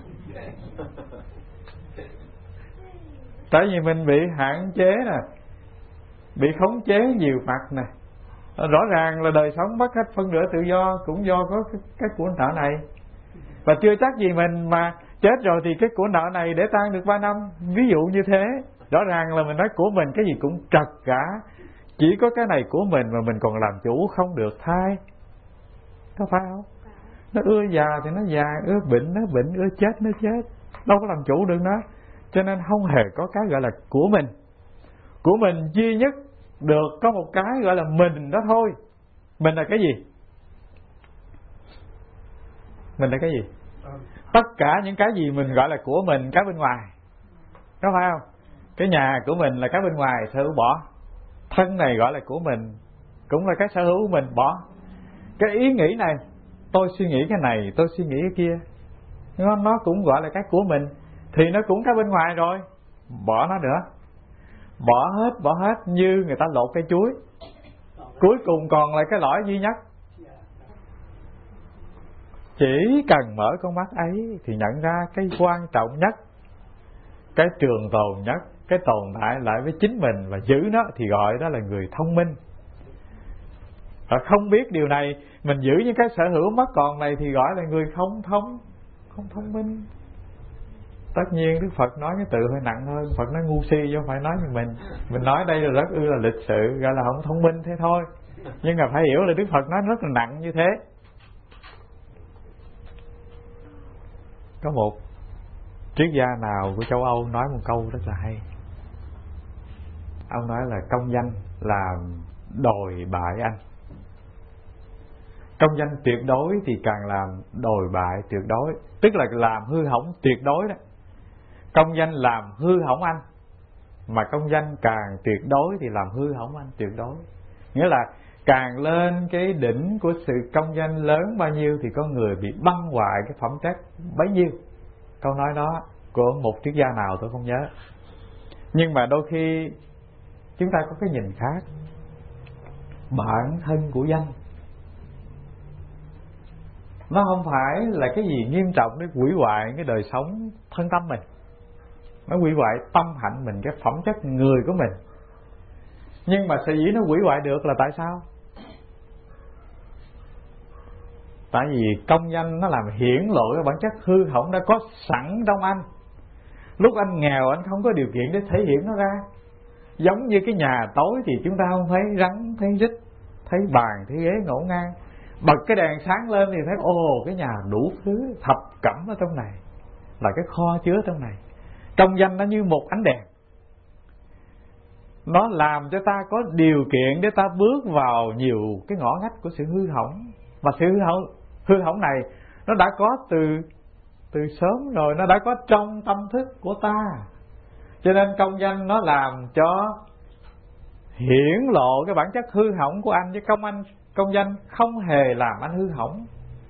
Tại vì mình bị hạn chế nè, bị khống chế nhiều mặt nè. Rõ ràng là đời sống mất hết phân nửa tự do cũng do có cái, cái của nợ này. Và chưa chắc gì mình mà chết rồi thì cái của nợ này để tan được ba năm. Ví dụ như thế. Rõ ràng là mình nói của mình cái gì cũng trật cả. Chỉ có cái này của mình mà mình còn làm chủ không được thay. Có phải không? Nó ưa già thì nó già, ưa bệnh nó bệnh, ưa chết nó chết. Đâu có làm chủ được nó. Cho nên không hề có cái gọi là của mình. Của mình duy nhất được có một cái gọi là mình đó thôi. Mình là cái gì? Mình là cái gì? Tất cả những cái gì mình gọi là của mình, cái bên ngoài, có phải không? Cái nhà của mình là cái bên ngoài, sở hữu bỏ. Thân này gọi là của mình, cũng là cái sở hữu của mình, bỏ. Cái ý nghĩ này tôi suy nghĩ cái này, tôi suy nghĩ cái kia, nó, nó cũng gọi là cái của mình, thì nó cũng cái bên ngoài rồi, bỏ nó nữa. Bỏ hết, bỏ hết như người ta lột cây chuối, cuối cùng còn lại cái lõi duy nhất. Chỉ cần mở con mắt ấy thì nhận ra cái quan trọng nhất, cái trường tồn nhất, cái tồn tại lại với chính mình và giữ nó thì gọi đó là người thông minh. Và không biết điều này, mình giữ những cái sở hữu mất còn này thì gọi là người không thông, không thông minh. Tất nhiên Đức Phật nói cái từ hơi nặng hơn, Phật nói ngu si chứ không phải nói như mình. Mình nói đây là rất ư là lịch sự, gọi là không thông minh thế thôi. Nhưng mà phải hiểu là Đức Phật nói rất là nặng như thế. Có một triết gia nào của châu Âu nói một câu rất là hay. Ông nói là công danh làm đồi bại anh. Công danh tuyệt đối thì càng làm đồi bại tuyệt đối, tức là làm hư hỏng tuyệt đối đó. Công danh làm hư hỏng anh, mà công danh càng tuyệt đối thì làm hư hỏng anh tuyệt đối. Nghĩa là càng lên cái đỉnh của sự công danh lớn bao nhiêu thì con người bị băng hoại cái phẩm chất bấy nhiêu. Câu nói đó của một triết gia nào tôi không nhớ. Nhưng mà đôi khi chúng ta có cái nhìn khác. Bản thân của danh nó không phải là cái gì nghiêm trọng để hủy hoại cái đời sống thân tâm mình, nó hủy hoại tâm hạnh mình, cái phẩm chất người của mình. Nhưng mà sở dĩ nó hủy hoại được là tại sao? Tại vì công danh nó làm hiển lộ cái bản chất hư hỏng đã có sẵn trong anh. Lúc anh nghèo anh không có điều kiện để thể hiện nó ra. Giống như cái nhà tối thì chúng ta không thấy rắn, thấy rít, thấy bàn, thấy ghế ngổn ngang. Bật cái đèn sáng lên thì thấy ồ cái nhà đủ thứ thập cẩm ở trong này, là cái kho chứa trong này. Công danh nó như một ánh đèn, nó làm cho ta có điều kiện để ta bước vào nhiều cái ngõ ngách của sự hư hỏng. Và sự hư hỏng, hư hỏng này nó đã có từ từ sớm rồi, nó đã có trong tâm thức của ta. Cho nên công danh nó làm cho hiển lộ cái bản chất hư hỏng của anh, chứ công anh công danh không hề làm anh hư hỏng.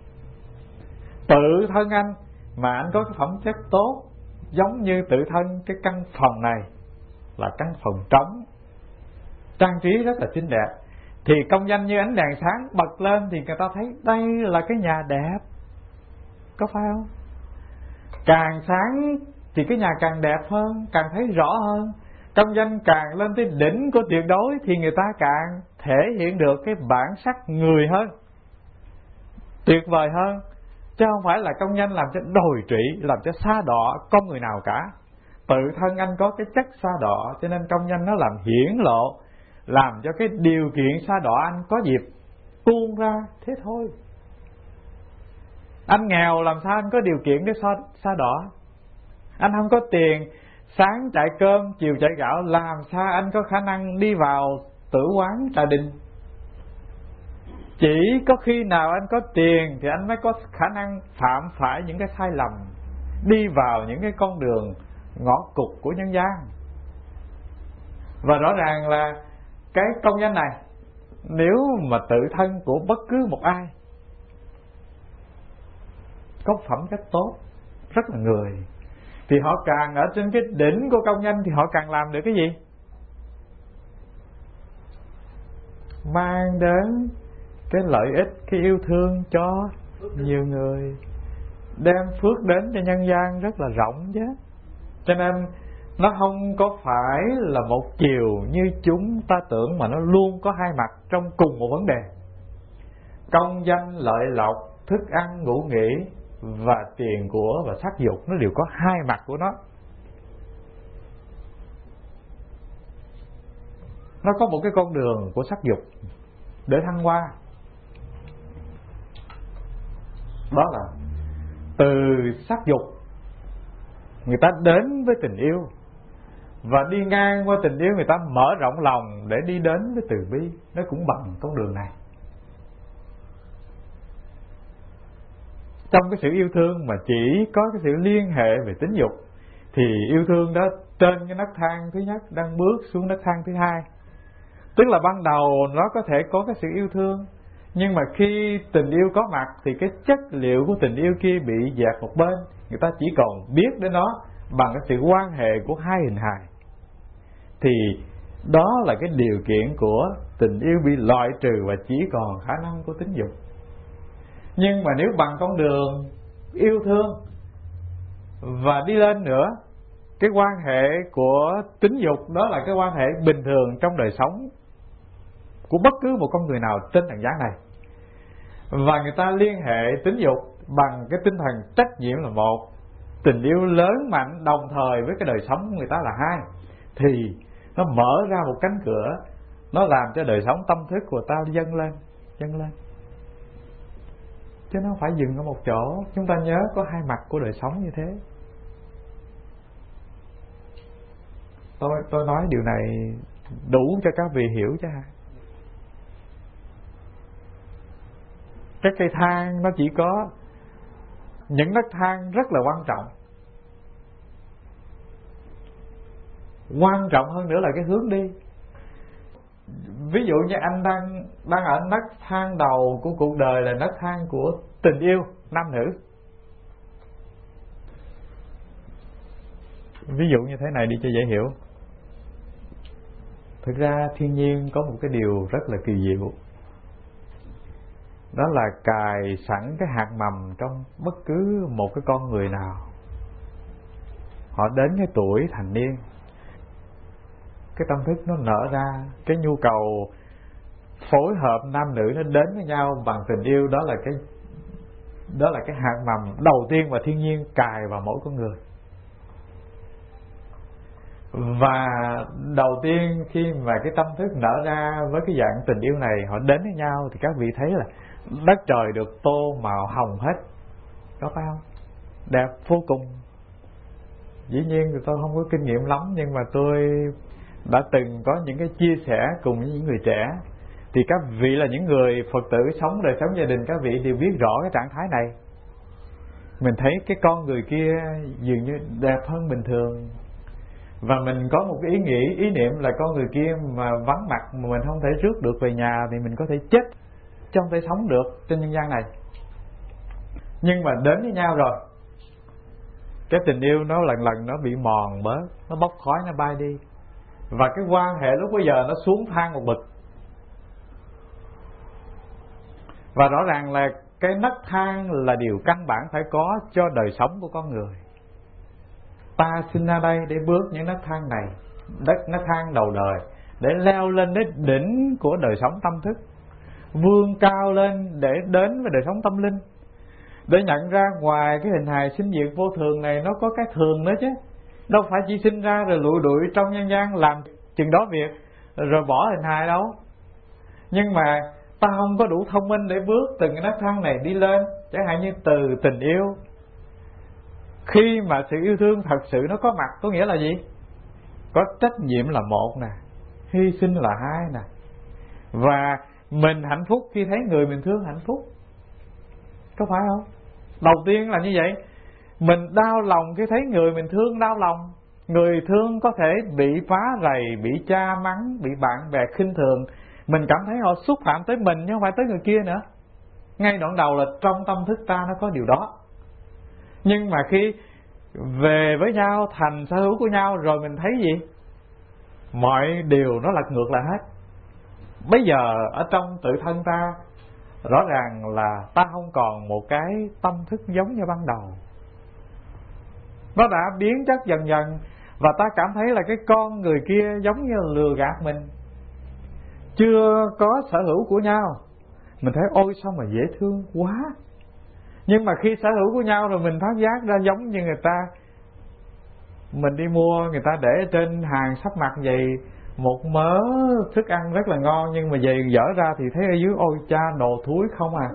Tự thân anh mà anh có cái phẩm chất tốt, giống như tự thân cái căn phòng này là căn phòng trống, trang trí rất là xinh đẹp, thì công danh như ánh đèn sáng bật lên thì người ta thấy đây là cái nhà đẹp, có phải không? Càng sáng thì cái nhà càng đẹp hơn, càng thấy rõ hơn. Công danh càng lên tới đỉnh của tuyệt đối thì người ta càng thể hiện được cái bản sắc người hơn, tuyệt vời hơn. Chứ không phải là công danh làm cho đồi trụy, làm cho sa đọa con người nào cả. Tự thân anh có cái chất sa đọa, cho nên công danh nó làm hiển lộ, làm cho cái điều kiện sa đọa anh có dịp tuôn ra, thế thôi. Anh nghèo làm sao anh có điều kiện để sa, sa đọa? Anh không có tiền, sáng chạy cơm, chiều chạy gạo, làm sao anh có khả năng đi vào tử quán trà đình? Chỉ có khi nào anh có tiền thì anh mới có khả năng phạm phải những cái sai lầm, đi vào những cái con đường ngõ cụt của nhân gian. Và rõ ràng là cái công danh này, nếu mà tự thân của bất cứ một ai có phẩm chất tốt, rất là người, thì họ càng ở trên cái đỉnh của công danh thì họ càng làm được cái gì? Mang đến cái lợi ích, cái yêu thương cho nhiều người, đem phước đến cho nhân gian rất là rộng chứ. Cho nên nó không có phải là một chiều như chúng ta tưởng, mà nó luôn có hai mặt trong cùng một vấn đề. Công danh lợi lộc, thức ăn ngủ nghỉ và tiền của và sắc dục, nó đều có hai mặt của nó. Nó có một cái con đường của sắc dục để thăng hoa, đó là từ sắc dục người ta đến với tình yêu, và đi ngang qua tình yêu người ta mở rộng lòng để đi đến với từ bi. Nó cũng bằng con đường này. Trong cái sự yêu thương mà chỉ có cái sự liên hệ về tính dục, thì yêu thương đó trên cái nấc thang thứ nhất đang bước xuống nấc thang thứ hai. Tức là ban đầu nó có thể có cái sự yêu thương, Nhưng mà khi tình yêu có mặt thì cái chất liệu của tình yêu kia bị dẹp một bên. Người ta chỉ còn biết đến nó bằng cái sự quan hệ của hai hình hài. Thì đó là cái điều kiện của tình yêu bị loại trừ và chỉ còn khả năng của tính dục. Nhưng mà nếu bằng con đường yêu thương và đi lên nữa, cái quan hệ của tính dục đó là cái quan hệ bình thường trong đời sống của bất cứ một con người nào trên trần gian này. Và người ta liên hệ tính dục bằng cái tinh thần trách nhiệm là một, tình yêu lớn mạnh đồng thời với cái đời sống của người ta là hai, thì nó mở ra một cánh cửa, nó làm cho đời sống tâm thức của ta dâng lên, dâng lên. Chứ nó không phải dừng ở một chỗ. Chúng ta nhớ có hai mặt của đời sống như thế. Tôi, tôi nói điều này đủ cho các vị hiểu chứ ha. Cái cây thang nó chỉ có những nấc thang rất là quan trọng. Quan trọng hơn nữa là cái hướng đi. Ví dụ như anh đang đang ở nấc thang đầu của cuộc đời là nấc thang của tình yêu nam nữ. Ví dụ như thế này đi cho dễ hiểu. Thực ra thiên nhiên có một cái điều rất là kỳ diệu. Đó là cài sẵn cái hạt mầm trong bất cứ một cái con người nào. Họ đến cái tuổi thành niên, cái tâm thức nó nở ra, cái nhu cầu phối hợp nam nữ nó đến với nhau bằng tình yêu. Đó là cái đó là cái hạt mầm đầu tiên mà thiên nhiên cài vào mỗi con người. Và đầu tiên khi mà cái tâm thức nở ra với cái dạng tình yêu này, họ đến với nhau thì các vị thấy là đất trời được tô màu hồng hết. Có phải không? Đẹp vô cùng. Dĩ nhiên thì tôi không có kinh nghiệm lắm, nhưng mà tôi đã từng có những cái chia sẻ cùng với những người trẻ. Thì các vị là những người Phật tử sống đời sống gia đình, các vị đều biết rõ cái trạng thái này. Mình thấy cái con người kia dường như đẹp hơn bình thường, và mình có một cái ý nghĩ, ý niệm là con người kia mà vắng mặt mà mình không thể rước được về nhà thì mình có thể chết, chứ không thể sống được trên nhân gian này. Nhưng mà đến với nhau rồi, cái tình yêu nó lần lần nó bị mòn bớt, nó bốc khói, nó bay đi. Và cái quan hệ lúc bây giờ nó xuống thang một bậc. Và rõ ràng là cái nấc thang là điều căn bản phải có cho đời sống của con người. Ta sinh ra đây để bước những nấc thang này, đất nấc thang đầu đời, để leo lên đến đỉnh của đời sống tâm thức, vươn cao lên để đến với đời sống tâm linh, để nhận ra ngoài cái hình hài sinh diệt vô thường này nó có cái thường nữa chứ. Đâu phải chỉ sinh ra rồi lụi đuổi trong nhân gian làm chừng đó việc rồi bỏ hình hài đâu. Nhưng mà ta không có đủ thông minh để bước từng cái nấc thang này đi lên. Chẳng hạn như từ tình yêu, khi mà sự yêu thương thật sự nó có mặt, có nghĩa là gì? Có trách nhiệm là một nè, hy sinh là hai nè, và mình hạnh phúc khi thấy người mình thương hạnh phúc. Có phải không? Đầu tiên là như vậy. Mình đau lòng khi thấy người mình thương đau lòng. Người thương có thể bị phá rầy, bị cha mắng, bị bạn bè khinh thường. Mình cảm thấy họ xúc phạm tới mình chứ không phải tới người kia nữa. Ngay đoạn đầu là trong tâm thức ta nó có điều đó. Nhưng mà khi về với nhau, thành sở hữu của nhau rồi mình thấy gì? Mọi điều nó lật ngược lại hết. Bây giờ ở trong tự thân ta, rõ ràng là ta không còn một cái tâm thức giống như ban đầu. Nó đã biến chất dần dần. Và ta cảm thấy là cái con người kia giống như lừa gạt mình, chưa có sở hữu của nhau. Mình thấy ôi sao mà dễ thương quá. Nhưng mà khi sở hữu của nhau rồi mình phát giác ra giống như người ta. Mình đi mua, người ta để trên hàng sắp mặt vậy một mớ thức ăn rất là ngon, nhưng mà về dở ra thì thấy ở dưới ôi cha đồ thúi không à.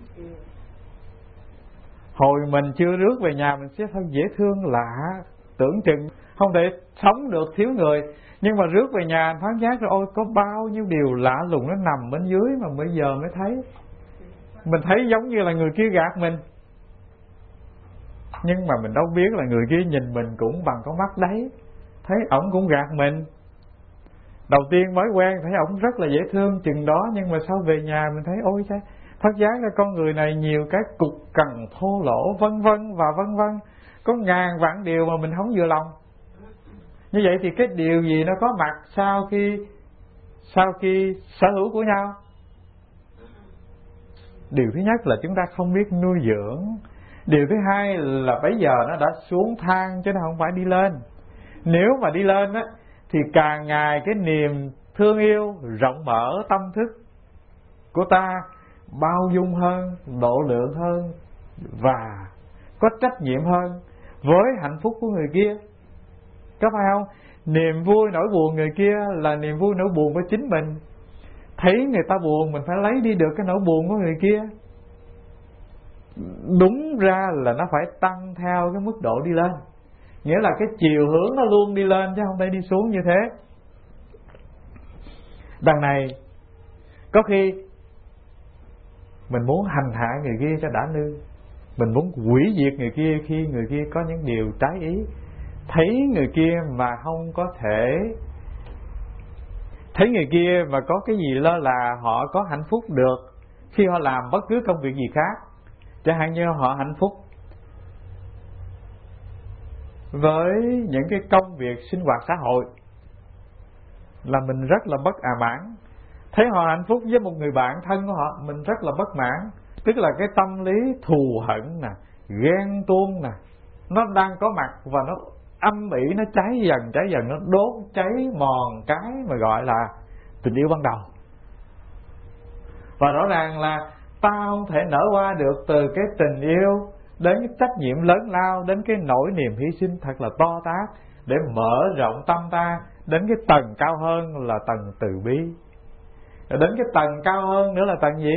Hồi mình chưa rước về nhà mình sẽ thấy dễ thương lạ, tưởng chừng không thể sống được thiếu người. Nhưng mà rước về nhà phát giác rồi ôi có bao nhiêu điều lạ lùng nó nằm bên dưới mà bây giờ mới thấy. Mình thấy giống như là người kia gạt mình, nhưng mà mình đâu biết là người kia nhìn mình cũng bằng con mắt đấy, thấy ổng cũng gạt mình. Đầu tiên mới quen thấy ổng rất là dễ thương chừng đó, nhưng mà sau về nhà mình thấy ôi cha, phát giác ra con người này nhiều cái cục cằn thô lỗ vân vân và vân vân, có ngàn vạn điều mà mình không vừa lòng. Như vậy thì cái điều gì nó có mặt sau khi sau khi sở hữu của nhau? Điều thứ nhất là chúng ta không biết nuôi dưỡng. Điều thứ hai là bây giờ nó đã xuống thang chứ nó không phải đi lên. Nếu mà đi lên á thì càng ngày cái niềm thương yêu rộng mở tâm thức của ta bao dung hơn, độ lượng hơn và có trách nhiệm hơn với hạnh phúc của người kia. Có phải không? Niềm vui nỗi buồn người kia là niềm vui nỗi buồn của chính mình. Thấy người ta buồn mình phải lấy đi được cái nỗi buồn của người kia. Đúng ra là nó phải tăng theo cái mức độ đi lên, nghĩa là cái chiều hướng nó luôn đi lên chứ không thể đi xuống như thế. Đằng này có khi mình muốn hành hạ người kia cho đã nư, mình muốn hủy diệt người kia khi người kia có những điều trái ý. Thấy người kia mà không có thể, thấy người kia mà có cái gì lơ là họ có hạnh phúc được khi họ làm bất cứ công việc gì khác. Chẳng hạn như họ hạnh phúc với những cái công việc sinh hoạt xã hội là mình rất là bất à mãn. Thấy họ hạnh phúc với một người bạn thân của họ, mình rất là bất mãn. Tức là cái tâm lý thù hận nè, ghen tuông nè, nó đang có mặt và nó âm ỉ, nó cháy dần cháy dần, nó đốt cháy mòn cái mà gọi là tình yêu ban đầu. Và rõ ràng là ta không thể nở qua được từ cái tình yêu đến cái trách nhiệm lớn lao, đến cái nỗi niềm hy sinh thật là to tát để mở rộng tâm ta đến cái tầng cao hơn là tầng từ bi. Rồi đến cái tầng cao hơn nữa là tầng gì?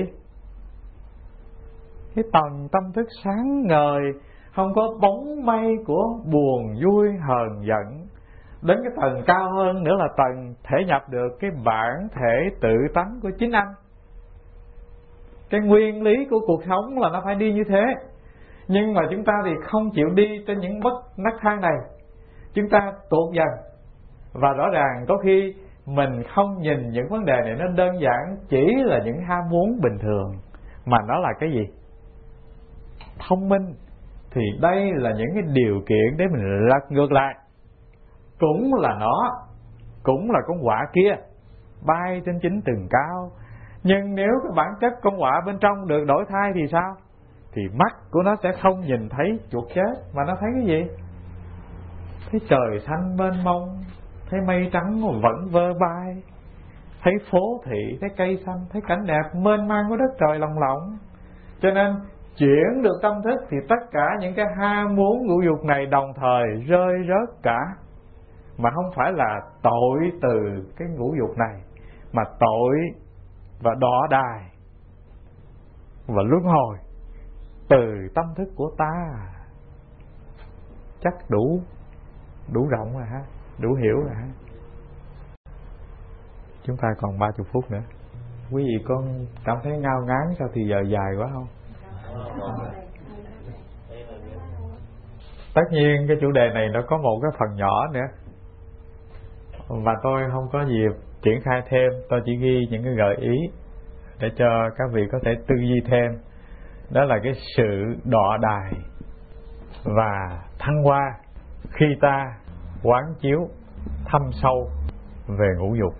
Cái tầng tâm thức sáng ngời, không có bóng mây của buồn vui hờn giận. Đến cái tầng cao hơn nữa là tầng thể nhập được cái bản thể tự tánh của chính anh. Cái nguyên lý của cuộc sống là nó phải đi như thế. Nhưng mà chúng ta thì không chịu đi trên những bất nấc thang này, chúng ta tuột dần. Và rõ ràng có khi mình không nhìn những vấn đề này nó đơn giản chỉ là những ham muốn bình thường, mà nó là cái gì? Thông minh. Thì đây là những cái điều kiện để mình lật ngược lại. Cũng là nó, cũng là con quạ kia bay trên chính tường cao, nhưng nếu cái bản chất con quạ bên trong được đổi thay thì sao? Thì mắt của nó sẽ không nhìn thấy chuột chết, mà nó thấy cái gì? Thấy trời xanh mênh mông, thấy mây trắng vẫn vơ bay, thấy phố thị, thấy cây xanh, thấy cảnh đẹp mênh mang của đất trời lồng lộng. Cho nên chuyển được tâm thức thì tất cả những cái ham muốn ngũ dục này đồng thời rơi rớt cả. Mà không phải là tội từ cái ngũ dục này, mà tội và đọa đài và luân hồi từ tâm thức của ta. Chắc đủ đủ rộng rồi ha, đủ hiểu rồi ha. Chúng ta còn ba mươi phút nữa. Quý vị có cảm thấy ngao ngán sao thì giờ dài quá không? Tất nhiên cái chủ đề này nó có một cái phần nhỏ nữa và tôi không có dịp triển khai thêm. Tôi chỉ ghi những cái gợi ý để cho các vị có thể tư duy thêm. Đó là cái sự đọa đài và thăng hoa khi ta quán chiếu thâm sâu về ngũ dục.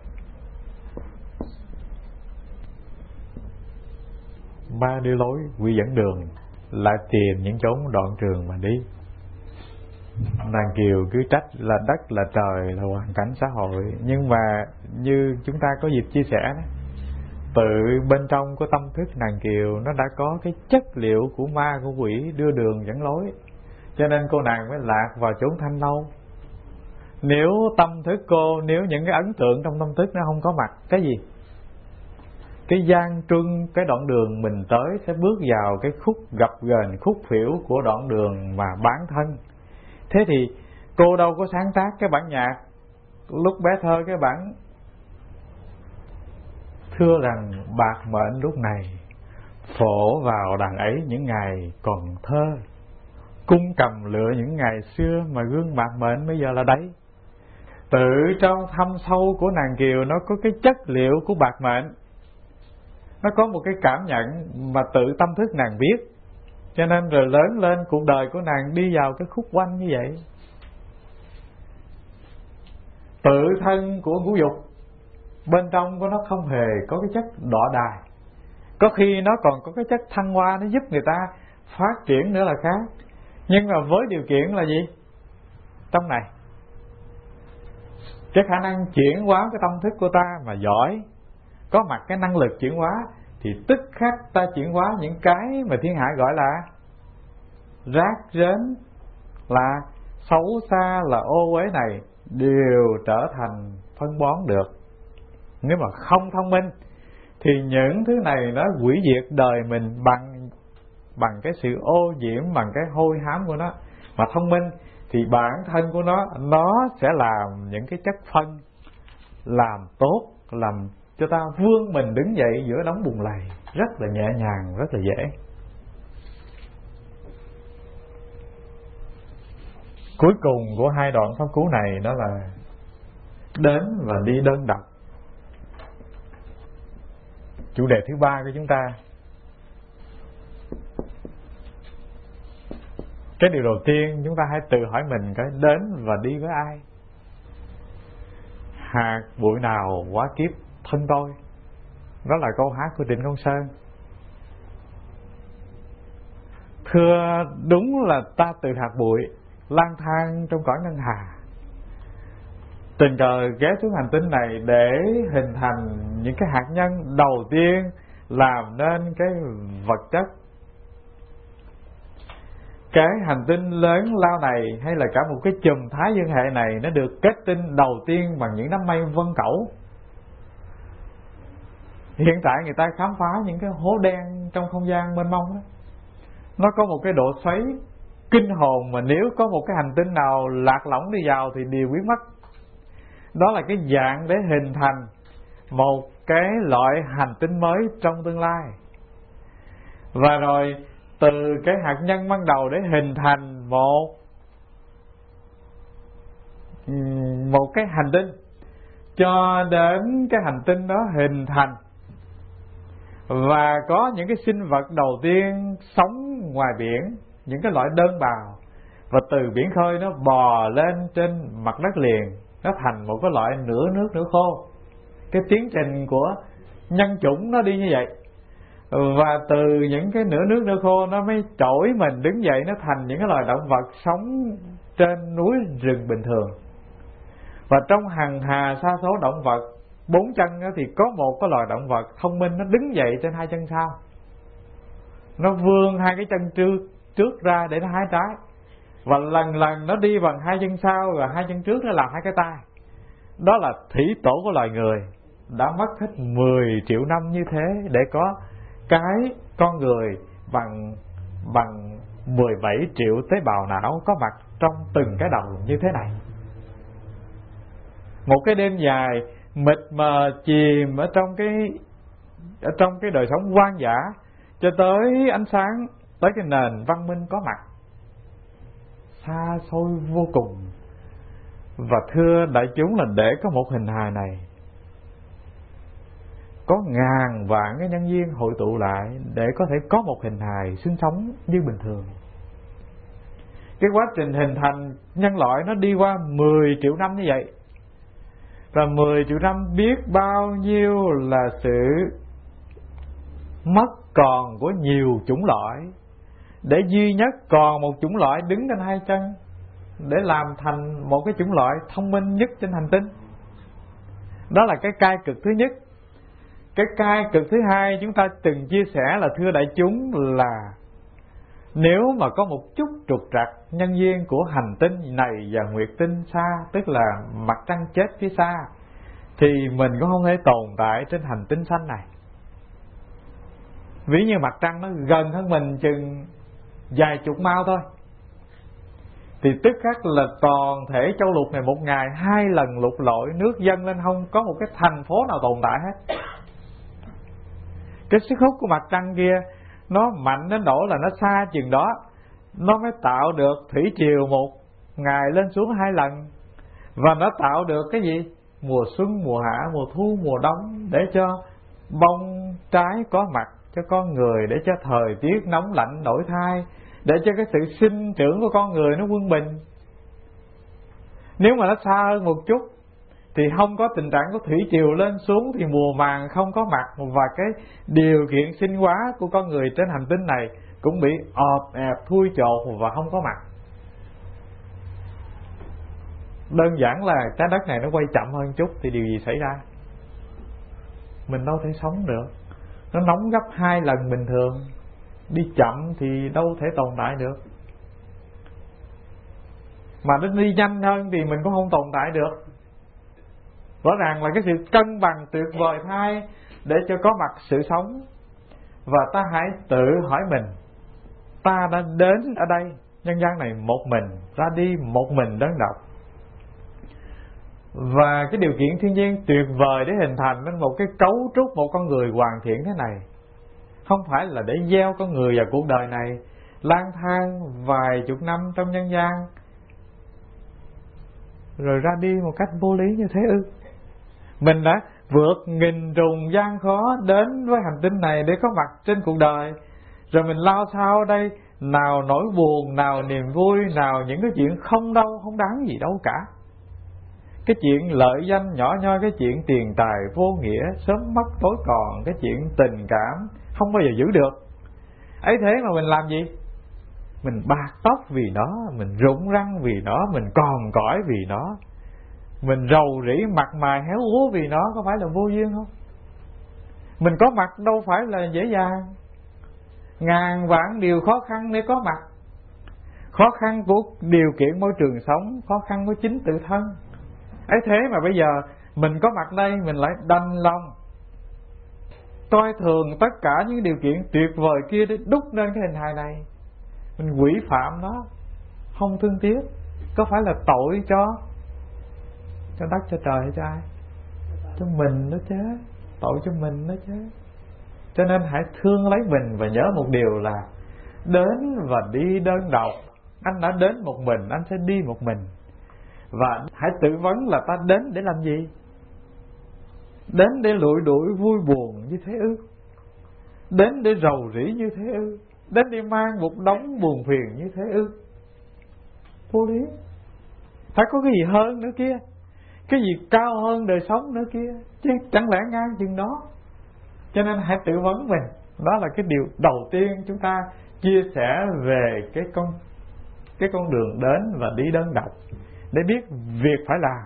Ba đi lối quy dẫn đường, lại tìm những chốn đoạn trường mà đi. Nàng Kiều cứ trách là đất là trời là hoàn cảnh xã hội, nhưng mà như chúng ta có dịp chia sẻ đó, tự bên trong của tâm thức nàng Kiều nó đã có cái chất liệu của ma của quỷ đưa đường dẫn lối, cho nên cô nàng mới lạc vào chốn thanh lâu. Nếu tâm thức cô, nếu những cái ấn tượng trong tâm thức nó không có mặt, cái gì? Cái gian truân, cái đoạn đường mình tới sẽ bước vào cái khúc gập ghềnh, khúc phễu của đoạn đường mà bán thân. Thế thì cô đâu có sáng tác cái bản nhạc lúc bé thơ, cái bản thưa rằng bạc mệnh lúc này, phổ vào đàn ấy những ngày còn thơ, cung cầm lựa những ngày xưa mà gương bạc mệnh bây giờ là đấy. Tự trong thâm sâu của nàng kiều nó có cái chất liệu của bạc mệnh, nó có một cái cảm nhận mà tự tâm thức nàng biết. Cho nên rồi lớn lên cuộc đời của nàng đi vào cái khúc quanh như vậy. Tự thân của ngũ dục bên trong của nó không hề có cái chất đọa đài. Có khi nó còn có cái chất thăng hoa, nó giúp người ta phát triển nữa là khác. Nhưng mà với điều kiện là gì? Trong này cái khả năng chuyển hóa cái tâm thức của ta mà giỏi, có mặt cái năng lực chuyển hóa, thì tức khắc ta chuyển hóa những cái mà thiên hạ gọi là rác rến, là xấu xa, là ô uế này, đều trở thành phân bón được. Nếu mà không thông minh thì những thứ này nó hủy diệt đời mình bằng bằng cái sự ô nhiễm, bằng cái hôi hám của nó. Mà thông minh thì bản thân của nó nó sẽ làm những cái chất phân làm tốt, làm cho ta vươn mình đứng dậy giữa đống bùn lầy rất là nhẹ nhàng, rất là dễ. Cuối cùng của hai đoạn pháp cú này đó là đến và đi đơn độc. Chủ đề thứ ba của chúng ta. Cái điều đầu tiên chúng ta hãy tự hỏi mình cái đến và đi với ai. Hạt bụi nào hóa kiếp thân tôi. Đó là câu hát của Trịnh Công Sơn. Thưa đúng là ta từ hạt bụi lang thang trong cõi ngân hà, tình cờ ghé xuống hành tinh này để hình thành những cái hạt nhân đầu tiên làm nên cái vật chất. Cái hành tinh lớn lao này hay là cả một cái chùm thái dương hệ này nó được kết tinh đầu tiên bằng những đám mây vân cẩu. Hiện tại người ta khám phá những cái hố đen trong không gian mênh mông đó. Nó có một cái độ xoáy kinh hồn mà nếu có một cái hành tinh nào lạc lõng đi vào thì đều biến mất. Đó là cái dạng để hình thành một cái loại hành tinh mới trong tương lai. Và rồi từ cái hạt nhân ban đầu để hình thành một một cái hành tinh, cho đến cái hành tinh đó hình thành và có những cái sinh vật đầu tiên sống ngoài biển, những cái loại đơn bào, và từ biển khơi nó bò lên trên mặt đất liền, nó thành một cái loại nửa nước nửa khô. Cái tiến trình của nhân chủng nó đi như vậy. Và từ những cái nửa nước nửa khô nó mới trỗi mình đứng dậy, nó thành những cái loài động vật sống trên núi rừng bình thường. Và trong hằng hà sa số động vật bốn chân thì có một cái loài động vật thông minh, nó đứng dậy trên hai chân sau, nó vươn hai cái chân trước trước ra để nó hái trái, và lần lần nó đi bằng hai chân sau, và hai chân trước nó làm hai cái tay. Đó là thủy tổ của loài người đã mất hết mười triệu năm như thế để có cái con người bằng bằng mười bảy triệu tế bào não có mặt trong từng cái đầu như thế này. Một cái đêm dài mịt mờ chìm ở trong cái ở trong cái đời sống hoang dã, cho tới ánh sáng, tới cái nền văn minh có mặt xa xôi vô cùng. Và thưa đại chúng là để có một hình hài này có ngàn vạn cái nhân viên hội tụ lại để có thể có một hình hài sinh sống như bình thường. Cái quá trình hình thành nhân loại nó đi qua mười triệu năm như vậy. Và mười triệu năm biết bao nhiêu là sự mất còn của nhiều chủng loại, để duy nhất còn một chủng loại đứng trên hai chân, để làm thành một cái chủng loại thông minh nhất trên hành tinh. Đó là cái cai cực thứ nhất. Cái cai cực thứ hai chúng ta từng chia sẻ là thưa đại chúng là nếu mà có một chút trục trặc nhân duyên của hành tinh này và nguyệt tinh xa, tức là mặt trăng chết phía xa, thì mình cũng không thể tồn tại trên hành tinh xanh này. Ví như mặt trăng nó gần hơn mình chừng vài chục mao thôi, thì tức khắc là toàn thể châu lục này một ngày hai lần lụt lội, nước dâng lên, không có một cái thành phố nào tồn tại hết. Cái sức hút của mặt trăng kia nó mạnh đến nỗi là nó xa chừng đó nó mới tạo được thủy triều một ngày lên xuống hai lần. Và nó tạo được cái gì? Mùa xuân, mùa hạ, mùa thu, mùa đông, để cho bông trái có mặt cho con người, để cho thời tiết nóng lạnh đổi thay, để cho cái sự sinh trưởng của con người nó quân bình. Nếu mà nó xa hơn một chút thì không có tình trạng của thủy triều lên xuống, thì mùa màng không có mặt, và cái điều kiện sinh hóa của con người trên hành tinh này cũng bị ọp ẹp, thui chột và không có mặt. Đơn giản là trái đất này nó quay chậm hơn chút thì điều gì xảy ra? Mình đâu thể sống được. Nó nóng gấp hai lần bình thường, đi chậm thì đâu thể tồn tại được. Mà nó đi nhanh hơn thì mình cũng không tồn tại được. Rõ ràng là cái sự cân bằng tuyệt vời thay để cho có mặt sự sống. Và ta hãy tự hỏi mình, ta đã đến ở đây nhân gian này một mình, ra đi một mình đơn độc. Và cái điều kiện thiên nhiên tuyệt vời để hình thành nên một cái cấu trúc một con người hoàn thiện thế này, không phải là để gieo con người vào cuộc đời này lang thang vài chục năm trong nhân gian rồi ra đi một cách vô lý như thế ư? Mình đã vượt nghìn trùng gian khó đến với hành tinh này để có mặt trên cuộc đời, rồi mình lao sao ở đây, nào nỗi buồn, nào niềm vui, nào những cái chuyện không đâu, không đáng gì đâu cả. Cái chuyện lợi danh nhỏ nhoi, cái chuyện tiền tài vô nghĩa, sớm mất tối còn, cái chuyện tình cảm không bao giờ giữ được. Ấy thế mà mình làm gì? Mình bạc tóc vì nó, mình rụng răng vì nó, mình còn cõi vì nó, mình rầu rĩ mặt mày héo úa vì nó, có phải là vô duyên không? Mình có mặt đâu phải là dễ dàng. Ngàn vạn điều khó khăn để có mặt. Khó khăn của điều kiện môi trường sống, khó khăn của chính tự thân. Ấy thế mà bây giờ mình có mặt đây, mình lại đành lòng coi thường tất cả những điều kiện tuyệt vời kia để đúc nên cái hình hài này. Mình quỷ phạm nó, không thương tiếc. Có phải là tội cho cho đất, cho trời hay cho ai? Cho mình đó chứ. Tội cho mình đó chứ. Cho nên hãy thương lấy mình và nhớ một điều là đến và đi đơn độc. Anh đã đến một mình, anh sẽ đi một mình. Và hãy tự vấn là ta đến để làm gì? Đến để lụi đuổi vui buồn như thế ư? Đến để rầu rĩ như thế ư? Đến để mang một đống buồn phiền như thế ư? Vô lý. Phải có cái gì hơn nữa kia, cái gì cao hơn đời sống nữa kia, chứ chẳng lẽ ngang chừng đó. Cho nên hãy tự vấn mình. Đó là cái điều đầu tiên chúng ta chia sẻ về cái con cái con đường đến và đi đơn độc, để biết việc phải làm,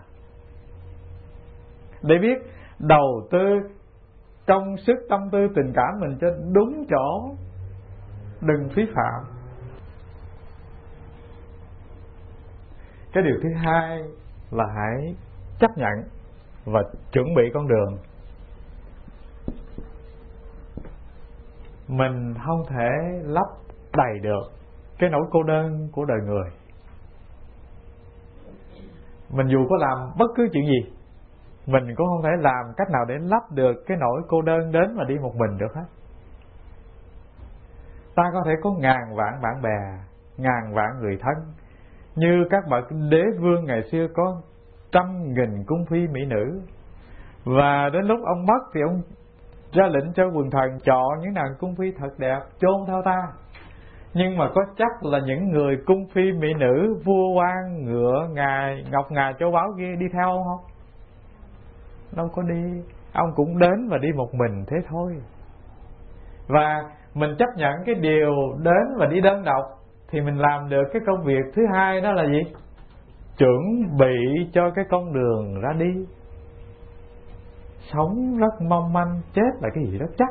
để biết đầu tư công sức tâm tư tình cảm mình cho đúng chỗ, đừng phí phạm. Cái điều thứ hai là hãy chấp nhận và chuẩn bị con đường. Mình không thể lấp đầy được cái nỗi cô đơn của đời người. Mình dù có làm bất cứ chuyện gì, mình cũng không thể làm cách nào để lấp được cái nỗi cô đơn đến và đi một mình được hết. Ta có thể có ngàn vạn bạn bè, ngàn vạn người thân, như các bậc đế vương ngày xưa có trăm nghìn cung phi mỹ nữ, và đến lúc ông mất thì ông ra lệnh cho quần thần chọn những nàng cung phi thật đẹp chôn theo ta. Nhưng mà có chắc là những người cung phi mỹ nữ, vua quan, ngựa, ngài, ngọc ngà, châu báu kia đi theo ông không? Đâu có đi. Ông cũng đến và đi một mình thế thôi. Và mình chấp nhận cái điều đến và đi đơn độc thì mình làm được cái công việc thứ hai, đó là gì? Chuẩn bị cho cái con đường ra đi. Sống rất mong manh, chết là cái gì rất chắc.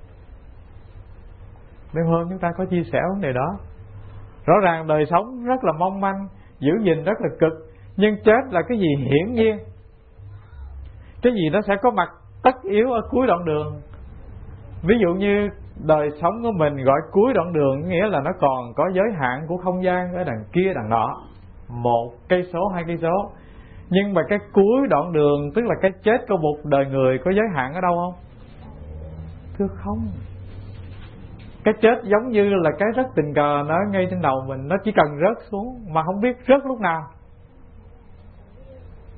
Đêm hôm chúng ta có chia sẻ vấn đề đó. Rõ ràng đời sống rất là mong manh, giữ gìn rất là cực, nhưng chết là cái gì hiển nhiên. Cái gì nó sẽ có mặt tất yếu ở cuối đoạn đường. Ví dụ như đời sống của mình gọi cuối đoạn đường, nghĩa là nó còn có giới hạn của không gian ở đằng kia đằng nọ, một cây số, hai cây số. Nhưng mà cái cuối đoạn đường, tức là cái chết của một đời người, có giới hạn ở đâu không? Thưa không. Cái chết giống như là cái rớt tình cờ nó ngay trên đầu mình, nó chỉ cần rớt xuống mà không biết rớt lúc nào.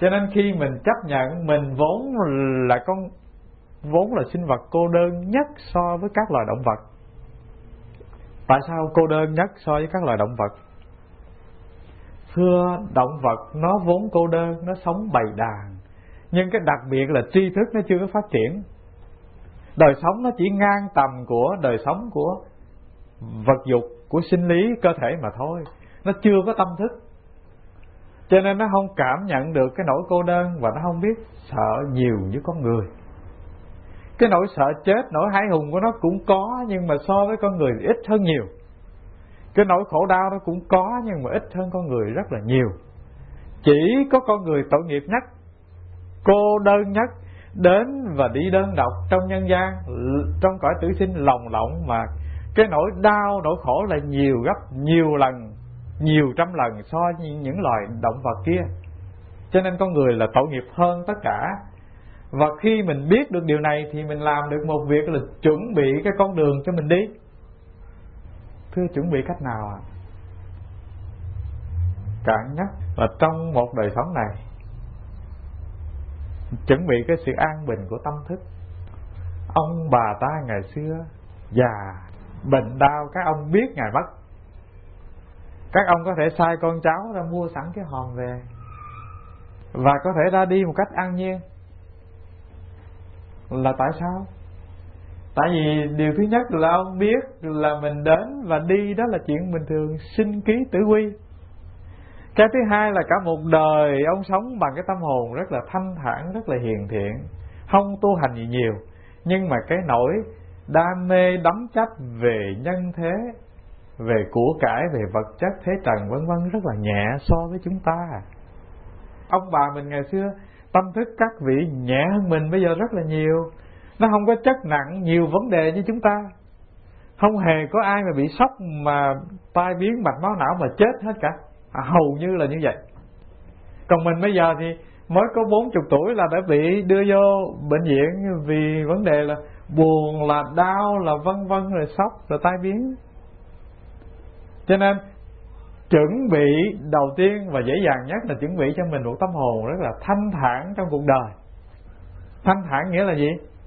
Cho nên khi mình chấp nhận mình vốn là con vốn là sinh vật cô đơn nhất so với các loài động vật. Tại sao cô đơn nhất so với các loài động vật? Thưa, động vật nó vốn cô đơn, nó sống bầy đàn, nhưng cái đặc biệt là tri thức nó chưa có phát triển. Đời sống nó chỉ ngang tầm của đời sống của vật dục, của sinh lý cơ thể mà thôi. Nó chưa có tâm thức, cho nên nó không cảm nhận được cái nỗi cô đơn, và nó không biết sợ nhiều như con người. Cái nỗi sợ chết, nỗi hãi hùng của nó cũng có, nhưng mà so với con người thì ít hơn nhiều. Cái nỗi khổ đau nó cũng có, nhưng mà ít hơn con người rất là nhiều. Chỉ có con người tội nghiệp nhất, cô đơn nhất, đến và đi đơn độc trong nhân gian, trong cõi tử sinh lồng lộng, mà cái nỗi đau, nỗi khổ là nhiều gấp, nhiều lần, nhiều trăm lần so với những loài động vật kia. Cho nên con người là tội nghiệp hơn tất cả. Và khi mình biết được điều này thì mình làm được một việc là chuẩn bị cái con đường cho mình đi. Thưa, chuẩn bị cách nào ạ? À? Cạn nhất là trong một đời sống này, chuẩn bị cái sự an bình của tâm thức. Ông bà ta ngày xưa già, bệnh đau, các ông biết ngày mất, các ông có thể sai con cháu ra mua sẵn cái hòm về, và có thể ra đi một cách an nhiên. Là tại sao? Tại vì điều thứ nhất là ông biết là mình đến và đi đó là chuyện bình thường, sinh ký tử quy. Cái thứ hai là cả một đời ông sống bằng cái tâm hồn rất là thanh thản, rất là hiền thiện, không tu hành gì nhiều, nhưng mà cái nỗi đam mê đắm chấp về nhân thế, về của cải, về vật chất thế trần vân vân rất là nhẹ so với chúng ta. Ông bà mình ngày xưa tâm thức các vị nhẹ hơn mình bây giờ rất là nhiều. Nó không có chất nặng nhiều vấn đề như chúng ta. Không hề có ai mà bị sốc mà tai biến mạch máu não mà chết hết cả, à, hầu như là như vậy. Còn mình bây giờ thì mới có bốn mươi tuổi là đã bị đưa vô bệnh viện vì vấn đề là buồn, là đau, là vân vân, rồi sốc, rồi tai biến. Cho nên chuẩn bị đầu tiên và dễ dàng nhất là chuẩn bị cho mình một tâm hồn rất là thanh thản trong cuộc đời. Thanh thản nghĩa là gì?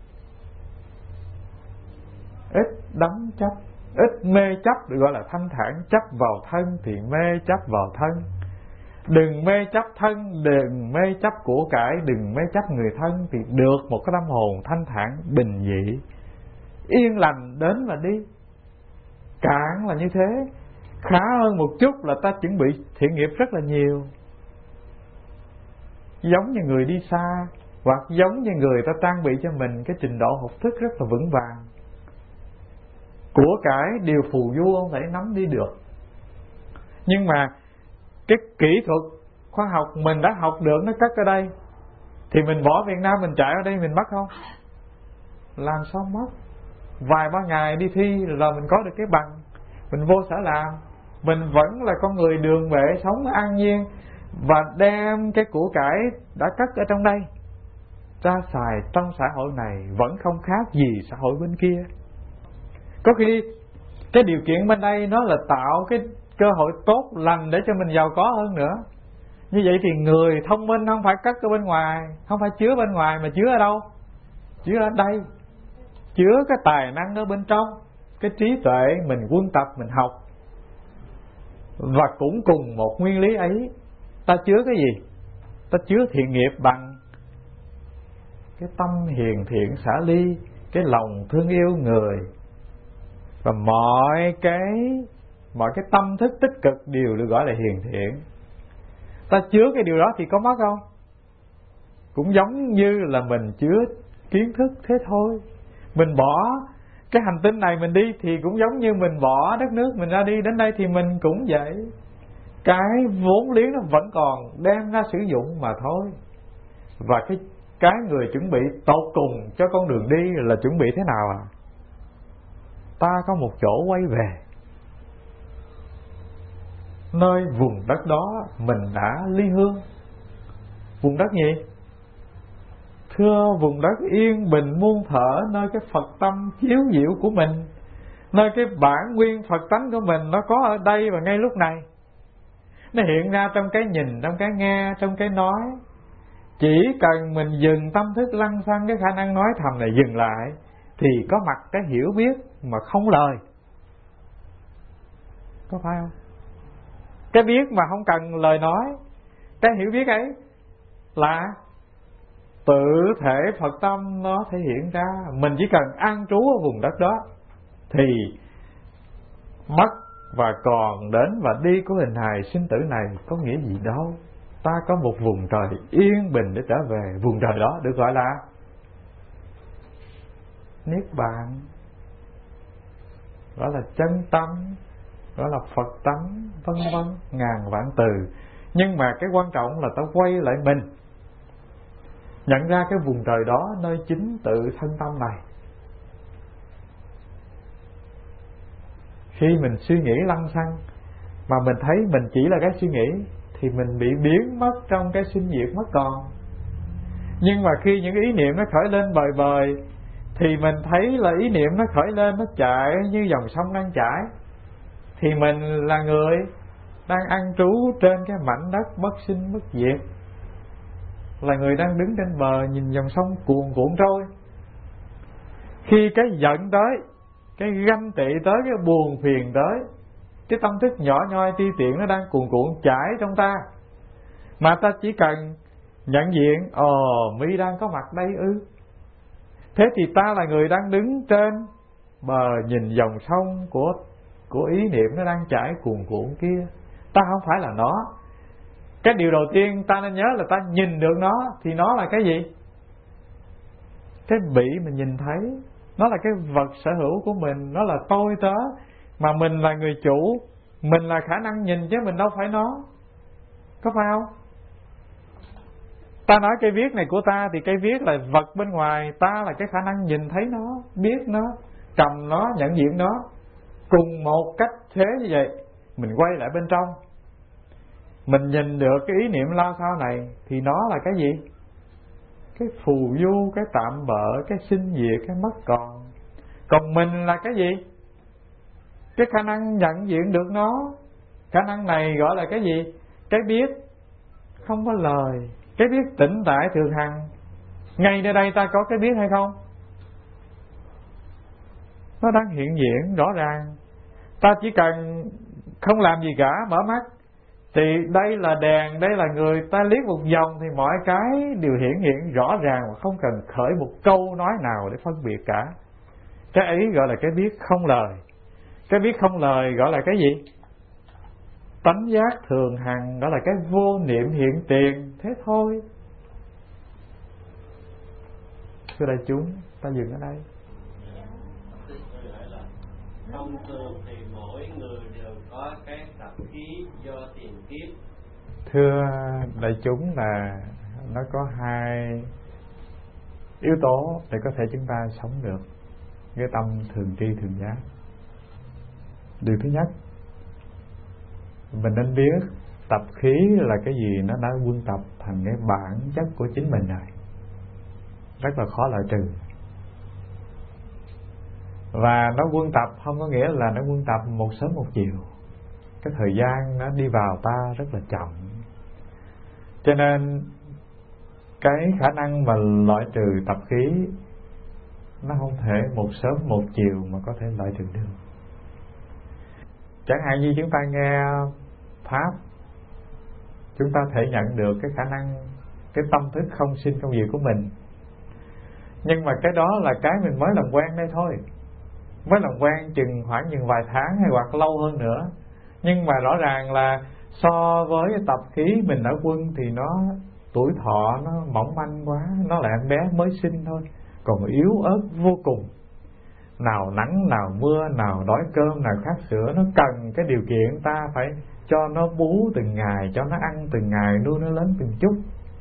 Ít đắm chấp, ít mê chấp, được gọi là thanh thản. Chấp vào thân thì mê chấp vào thân. Đừng mê chấp thân, đừng mê chấp của cải, đừng mê chấp người thân, thì được một cái tâm hồn thanh thản, bình dị, yên lành đến và đi. Cạn là như thế. Khá hơn một chút là ta chuẩn bị thiện nghiệp rất là nhiều, giống như người đi xa, hoặc giống như người ta trang bị cho mình cái trình độ học thức rất là vững vàng. Của cải điều phù du không thể nắm đi được, nhưng mà cái kỹ thuật khoa học mình đã học được nó cất ở đây, thì mình bỏ Việt Nam mình chạy ở đây mình mất không? Làm sao mất? Vài ba ngày đi thi là mình có được cái bằng, mình vô sở làm, mình vẫn là con người đường bệ, sống an nhiên, và đem cái của cải đã cất ở trong đây ra xài trong xã hội này vẫn không khác gì xã hội bên kia. Có khi cái điều kiện bên đây nó là tạo cái cơ hội tốt lành để cho mình giàu có hơn nữa. Như vậy thì người thông minh không phải cất ở bên ngoài, không phải chứa bên ngoài, mà chứa ở đâu? Chứa ở đây, chứa cái tài năng ở bên trong, cái trí tuệ mình quân tập mình học. Và cũng cùng một nguyên lý ấy, ta chứa cái gì? Ta chứa thiện nghiệp bằng cái tâm hiền thiện xả ly, cái lòng thương yêu người, và mọi cái mọi cái tâm thức tích cực đều được gọi là hiền thiện. Ta chứa cái điều đó thì có mất không? Cũng giống như là mình chứa kiến thức thế thôi. Mình bỏ cái hành tinh này mình đi thì cũng giống như mình bỏ đất nước mình ra đi, đến đây thì mình cũng vậy. Cái vốn liếng nó vẫn còn đem ra sử dụng mà thôi. Và cái cái người chuẩn bị tột cùng cho con đường đi là chuẩn bị thế nào à? Ta có một chỗ quay về, nơi vùng đất đó mình đã ly hương. Vùng đất gì? Thưa, vùng đất yên bình muôn thở, nơi cái Phật tâm chiếu diệu của mình, nơi cái bản nguyên Phật tánh của mình nó có ở đây và ngay lúc này. Nó hiện ra trong cái nhìn, trong cái nghe, trong cái nói, Chỉ cần mình dừng tâm thức lăng xăng, cái khả năng nói thầm này dừng lại, thì có mặt cái hiểu biết mà không lời. Có phải không? Cái biết mà không cần lời nói, cái hiểu biết ấy là tự thể Phật tâm nó thể hiện ra. Mình chỉ cần an trú ở vùng đất đó thì mất và còn đến và đi của hình hài sinh tử này có nghĩa gì đâu. Ta có một vùng trời yên bình để trở về. Vùng trời đó được gọi là Niết Bàn, gọi là chân tâm, gọi là Phật tánh, vân vân, ngàn vạn từ. Nhưng mà cái quan trọng là ta quay lại mình, nhận ra cái vùng trời đó nơi chính tự thân tâm này. Khi mình suy nghĩ lăng xăng mà mình thấy mình chỉ là cái suy nghĩ thì mình bị biến mất trong cái sinh diệt mất còn. Nhưng mà khi những ý niệm nó khởi lên bời bời thì mình thấy là ý niệm nó khởi lên, nó chạy như dòng sông đang chảy, thì mình là người đang an trú trên cái mảnh đất bất sinh bất diệt, là người đang đứng trên bờ nhìn dòng sông cuồn cuộn trôi. Khi cái giận tới, cái ganh tị tới, cái buồn phiền tới, cái tâm thức nhỏ nhoi ti tiện nó đang cuồn cuộn chảy trong ta, mà ta chỉ cần nhận diện ồ mi đang có mặt đây ư. Thế thì ta là người đang đứng trên bờ nhìn dòng sông của của ý niệm nó đang chảy cuồn cuộn kia. Ta không phải là nó. Cái điều đầu tiên ta nên nhớ là ta nhìn được nó. Thì nó là cái gì? Cái bị mình nhìn thấy. Nó là cái vật sở hữu của mình. Nó là tôi tớ. Mà mình là người chủ. Mình là khả năng nhìn chứ mình đâu phải nó. Có phải không? Ta nói cái viết này của ta thì cái viết là vật bên ngoài. Ta là cái khả năng nhìn thấy nó, biết nó, cầm nó, nhận diện nó. Cùng một cách thế như vậy, mình quay lại bên trong, mình nhìn được cái ý niệm lao sao này thì nó là cái gì? Cái phù du, cái tạm bợ, cái sinh diệt, cái mất còn. Còn mình là cái gì? Cái khả năng nhận diện được nó. Khả năng này gọi là cái gì? Cái biết không có lời, cái biết tĩnh tại thường hằng. Ngay nơi đây ta có cái biết hay không? Nó đang hiện diện rõ ràng. Ta chỉ cần không làm gì cả, mở mắt thì đây là đèn, đây là người. Ta liếc một vòng thì mọi cái đều hiển hiện rõ ràng, mà không cần khởi một câu nói nào để phân biệt cả. Cái ấy gọi là cái biết không lời. Cái biết không lời gọi là cái gì? Tánh giác thường hằng, gọi là cái vô niệm hiện tiền. Thế thôi. Thưa đại chúng, ta dừng ở đây. Thông thường thì mỗi người đều có cái tập khí do tiền kiếp. Thưa đại chúng, là nó có hai yếu tố để có thể chúng ta sống được cái tâm thường tri thường giác. Điều thứ nhất, mình nên biết tập khí là cái gì. Nó đã quân tập thành cái bản chất của chính mình rồi, rất là khó loại trừ. Và nó quân tập không có nghĩa là nó quân tập một sớm một chiều. Cái thời gian nó đi vào ta rất là chậm. Cho nên cái khả năng mà loại trừ tập khí nó không thể một sớm một chiều mà có thể loại trừ được. Chẳng hạn như chúng ta nghe Pháp, chúng ta thể nhận được cái khả năng, cái tâm thức không sinh không diệt của mình. Nhưng mà cái đó là cái mình mới làm quen đây thôi. Mới làm quen chừng khoảng chừng vài tháng hay hoặc lâu hơn nữa. Nhưng mà rõ ràng là so với tập khí mình ở quân thì nó tuổi thọ nó mỏng manh quá. Nó là em bé mới sinh thôi, còn yếu ớt vô cùng. Nào nắng, nào mưa, nào đói cơm, nào khát sữa. Nó cần cái điều kiện ta phải cho nó bú từng ngày, cho nó ăn từng ngày, nuôi nó lớn từng chút.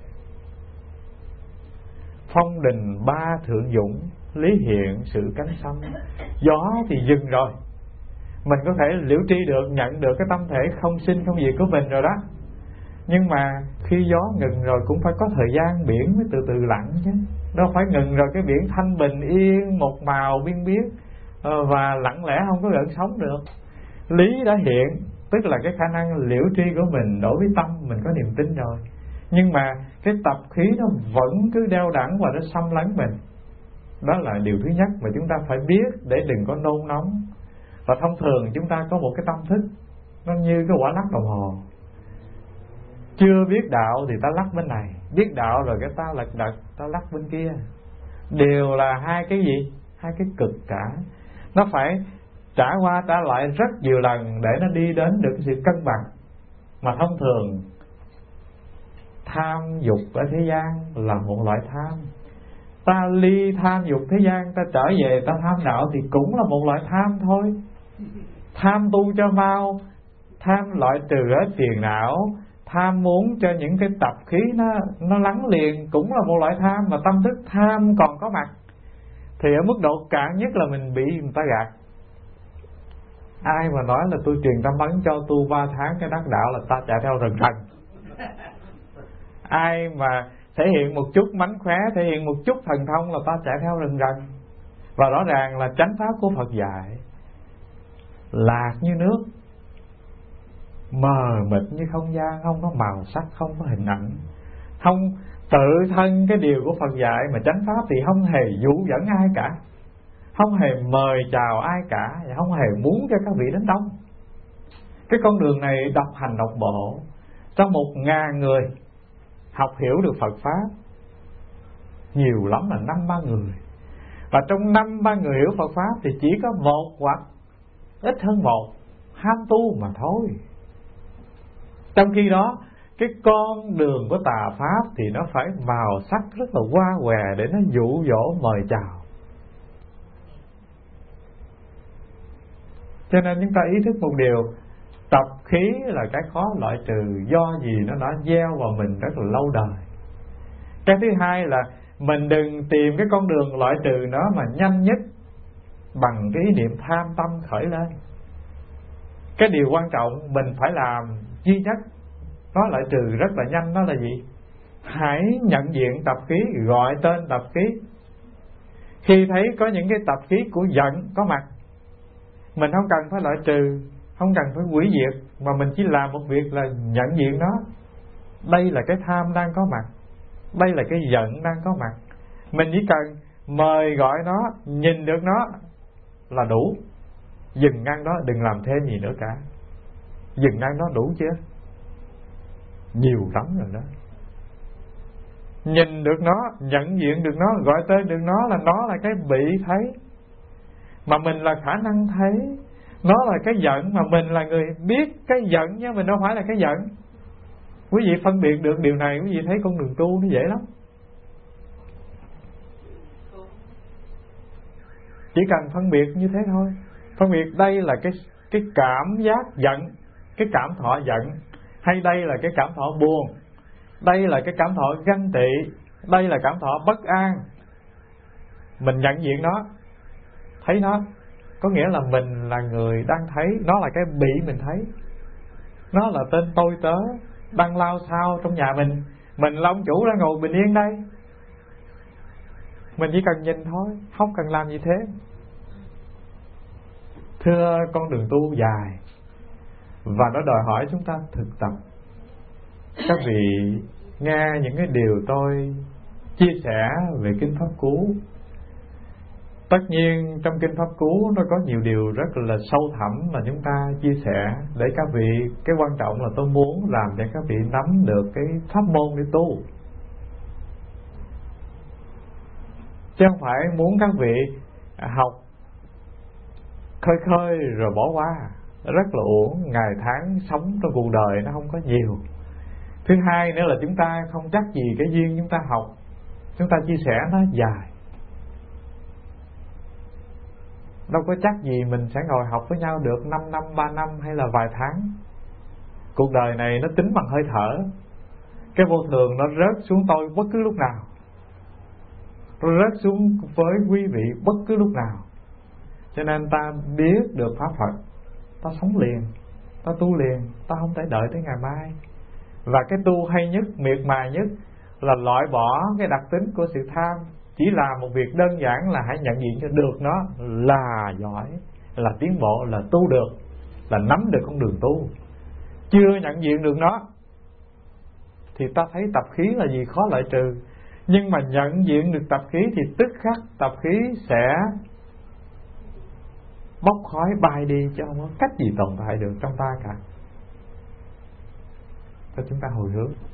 Phong đình ba thượng dũng, lý hiện sự cánh xâm. Gió thì dừng rồi, mình có thể liễu tri được, nhận được cái tâm thể không sinh không diệt của mình rồi đó. Nhưng mà khi gió ngừng rồi cũng phải có thời gian biển mới từ từ lặng chứ. Đâu phải ngừng rồi cái biển thanh bình yên một màu biên biết và lặng lẽ không có gợn sóng được. Lý đã hiện, tức là cái khả năng liễu tri của mình đối với tâm mình có niềm tin rồi. Nhưng mà cái tập khí nó vẫn cứ đeo đẳng và nó xâm lấn mình. Đó là điều thứ nhất mà chúng ta phải biết để đừng có nôn nóng. Và thông thường chúng ta có một cái tâm thức nó như cái quả lắc đồng hồ. Chưa biết đạo thì ta lắc bên này, biết đạo rồi cái ta lật đật ta lắc bên kia. Đều là hai cái gì? Hai cái cực cả. Nó phải trả qua trả lại rất nhiều lần để nó đi đến được sự cân bằng. Mà thông thường tham dục ở thế gian là một loại tham. Ta ly tham dục thế gian, ta trở về ta tham đạo thì cũng là một loại tham thôi. Tham tu cho mau, tham loại trừ hết phiền não, tham muốn cho những cái tập khí nó nó lắng liền cũng là một loại tham. Mà tâm thức tham còn có mặt thì ở mức độ cạn nhất là mình bị người ta gạt. Ai mà nói là tôi truyền tâm ấn cho tu ba tháng cái đắc đạo là ta chạy theo rần rần. Ai mà thể hiện một chút mánh khóe, thể hiện một chút thần thông là ta chạy theo rần rần. Và rõ ràng là chánh pháp của Phật dạy lạc như nước, mờ mịt như không gian, không có màu sắc, không có hình ảnh, không tự thân cái điều của Phật dạy. Mà chánh pháp thì không hề dụ dẫn ai cả, không hề mời chào ai cả, và không hề muốn cho các vị đến đông. Cái con đường này độc hành độc bộ, trong một ngàn người học hiểu được Phật pháp nhiều lắm là năm ba người. Và trong năm ba người hiểu Phật pháp thì chỉ có một hoặc ít hơn một ham tu mà thôi. Trong khi đó cái con đường của tà pháp thì nó phải màu sắc rất là hoa hòe để nó dụ dỗ mời chào. Cho nên chúng ta ý thức một điều, tập khí là cái khó loại trừ. Do gì nó đã gieo vào mình rất là lâu đời. Cái thứ hai là mình đừng tìm cái con đường loại trừ nó mà nhanh nhất bằng cái ý niệm tham tâm khởi lên. Cái điều quan trọng mình phải làm duy nhất, nó loại trừ rất là nhanh, đó là gì? Hãy nhận diện tập khí, gọi tên tập khí. Khi thấy có những cái tập khí của giận có mặt, mình không cần phải loại trừ, không cần phải hủy diệt, mà mình chỉ làm một việc là nhận diện nó. Đây là cái tham đang có mặt, đây là cái giận đang có mặt. Mình chỉ cần mời gọi nó, nhìn được nó là đủ. Dừng ngăn đó, đừng làm thêm gì nữa cả. Dừng ngăn đó đủ chưa? Nhiều lắm rồi đó. Nhìn được nó, nhận diện được nó, gọi tên được nó là nó là cái bị thấy, mà mình là khả năng thấy. Nó là cái giận mà mình là người biết cái giận nha, mình đâu phải là cái giận. Quý vị phân biệt được điều này, quý vị thấy con đường tu nó dễ lắm. Chỉ cần phân biệt như thế thôi. Phân biệt đây là cái cái cảm giác giận, cái cảm thọ giận, hay đây là cái cảm thọ buồn, đây là cái cảm thọ ganh tị, đây là cảm thọ bất an. Mình nhận diện nó, thấy nó, có nghĩa là mình là người đang thấy, nó là cái bị mình thấy. Nó là tên tôi tớ đang lao xao trong nhà mình, mình là ông chủ đang ngồi bình yên đây. Mình chỉ cần nhìn thôi, không cần làm gì thế. Thưa, con đường tu dài và nó đòi hỏi chúng ta thực tập. Các vị nghe những cái điều tôi chia sẻ về Kinh Pháp Cú. Tất nhiên trong Kinh Pháp Cú nó có nhiều điều rất là sâu thẳm mà chúng ta chia sẻ để các vị, cái quan trọng là tôi muốn làm cho các vị nắm được cái pháp môn để tu, chứ không phải muốn các vị học khơi khơi rồi bỏ qua, rất là uổng. Ngày tháng sống trong cuộc đời nó không có nhiều. Thứ hai nữa là chúng ta không chắc gì cái duyên chúng ta học, chúng ta chia sẻ nó dài, đâu có chắc gì mình sẽ ngồi học với nhau được năm năm, ba năm hay là vài tháng. Cuộc đời này nó tính bằng hơi thở. Cái vô thường nó rớt xuống tôi bất cứ lúc nào, nó rớt xuống với quý vị bất cứ lúc nào. Cho nên ta biết được pháp Phật, ta sống liền, ta tu liền, ta không thể đợi tới ngày mai. Và cái tu hay nhất, miệt mài nhất là loại bỏ cái đặc tính của sự tham. Chỉ là một việc đơn giản là hãy nhận diện cho được nó là giỏi, là tiến bộ, là tu được, là nắm được con đường tu. Chưa nhận diện được nó thì ta thấy tập khí là gì khó loại trừ. Nhưng mà nhận diện được tập khí thì tức khắc tập khí sẽ bốc khói bay đi, chứ không có cách gì tồn tại được trong ta cả. Cho chúng ta hồi hướng.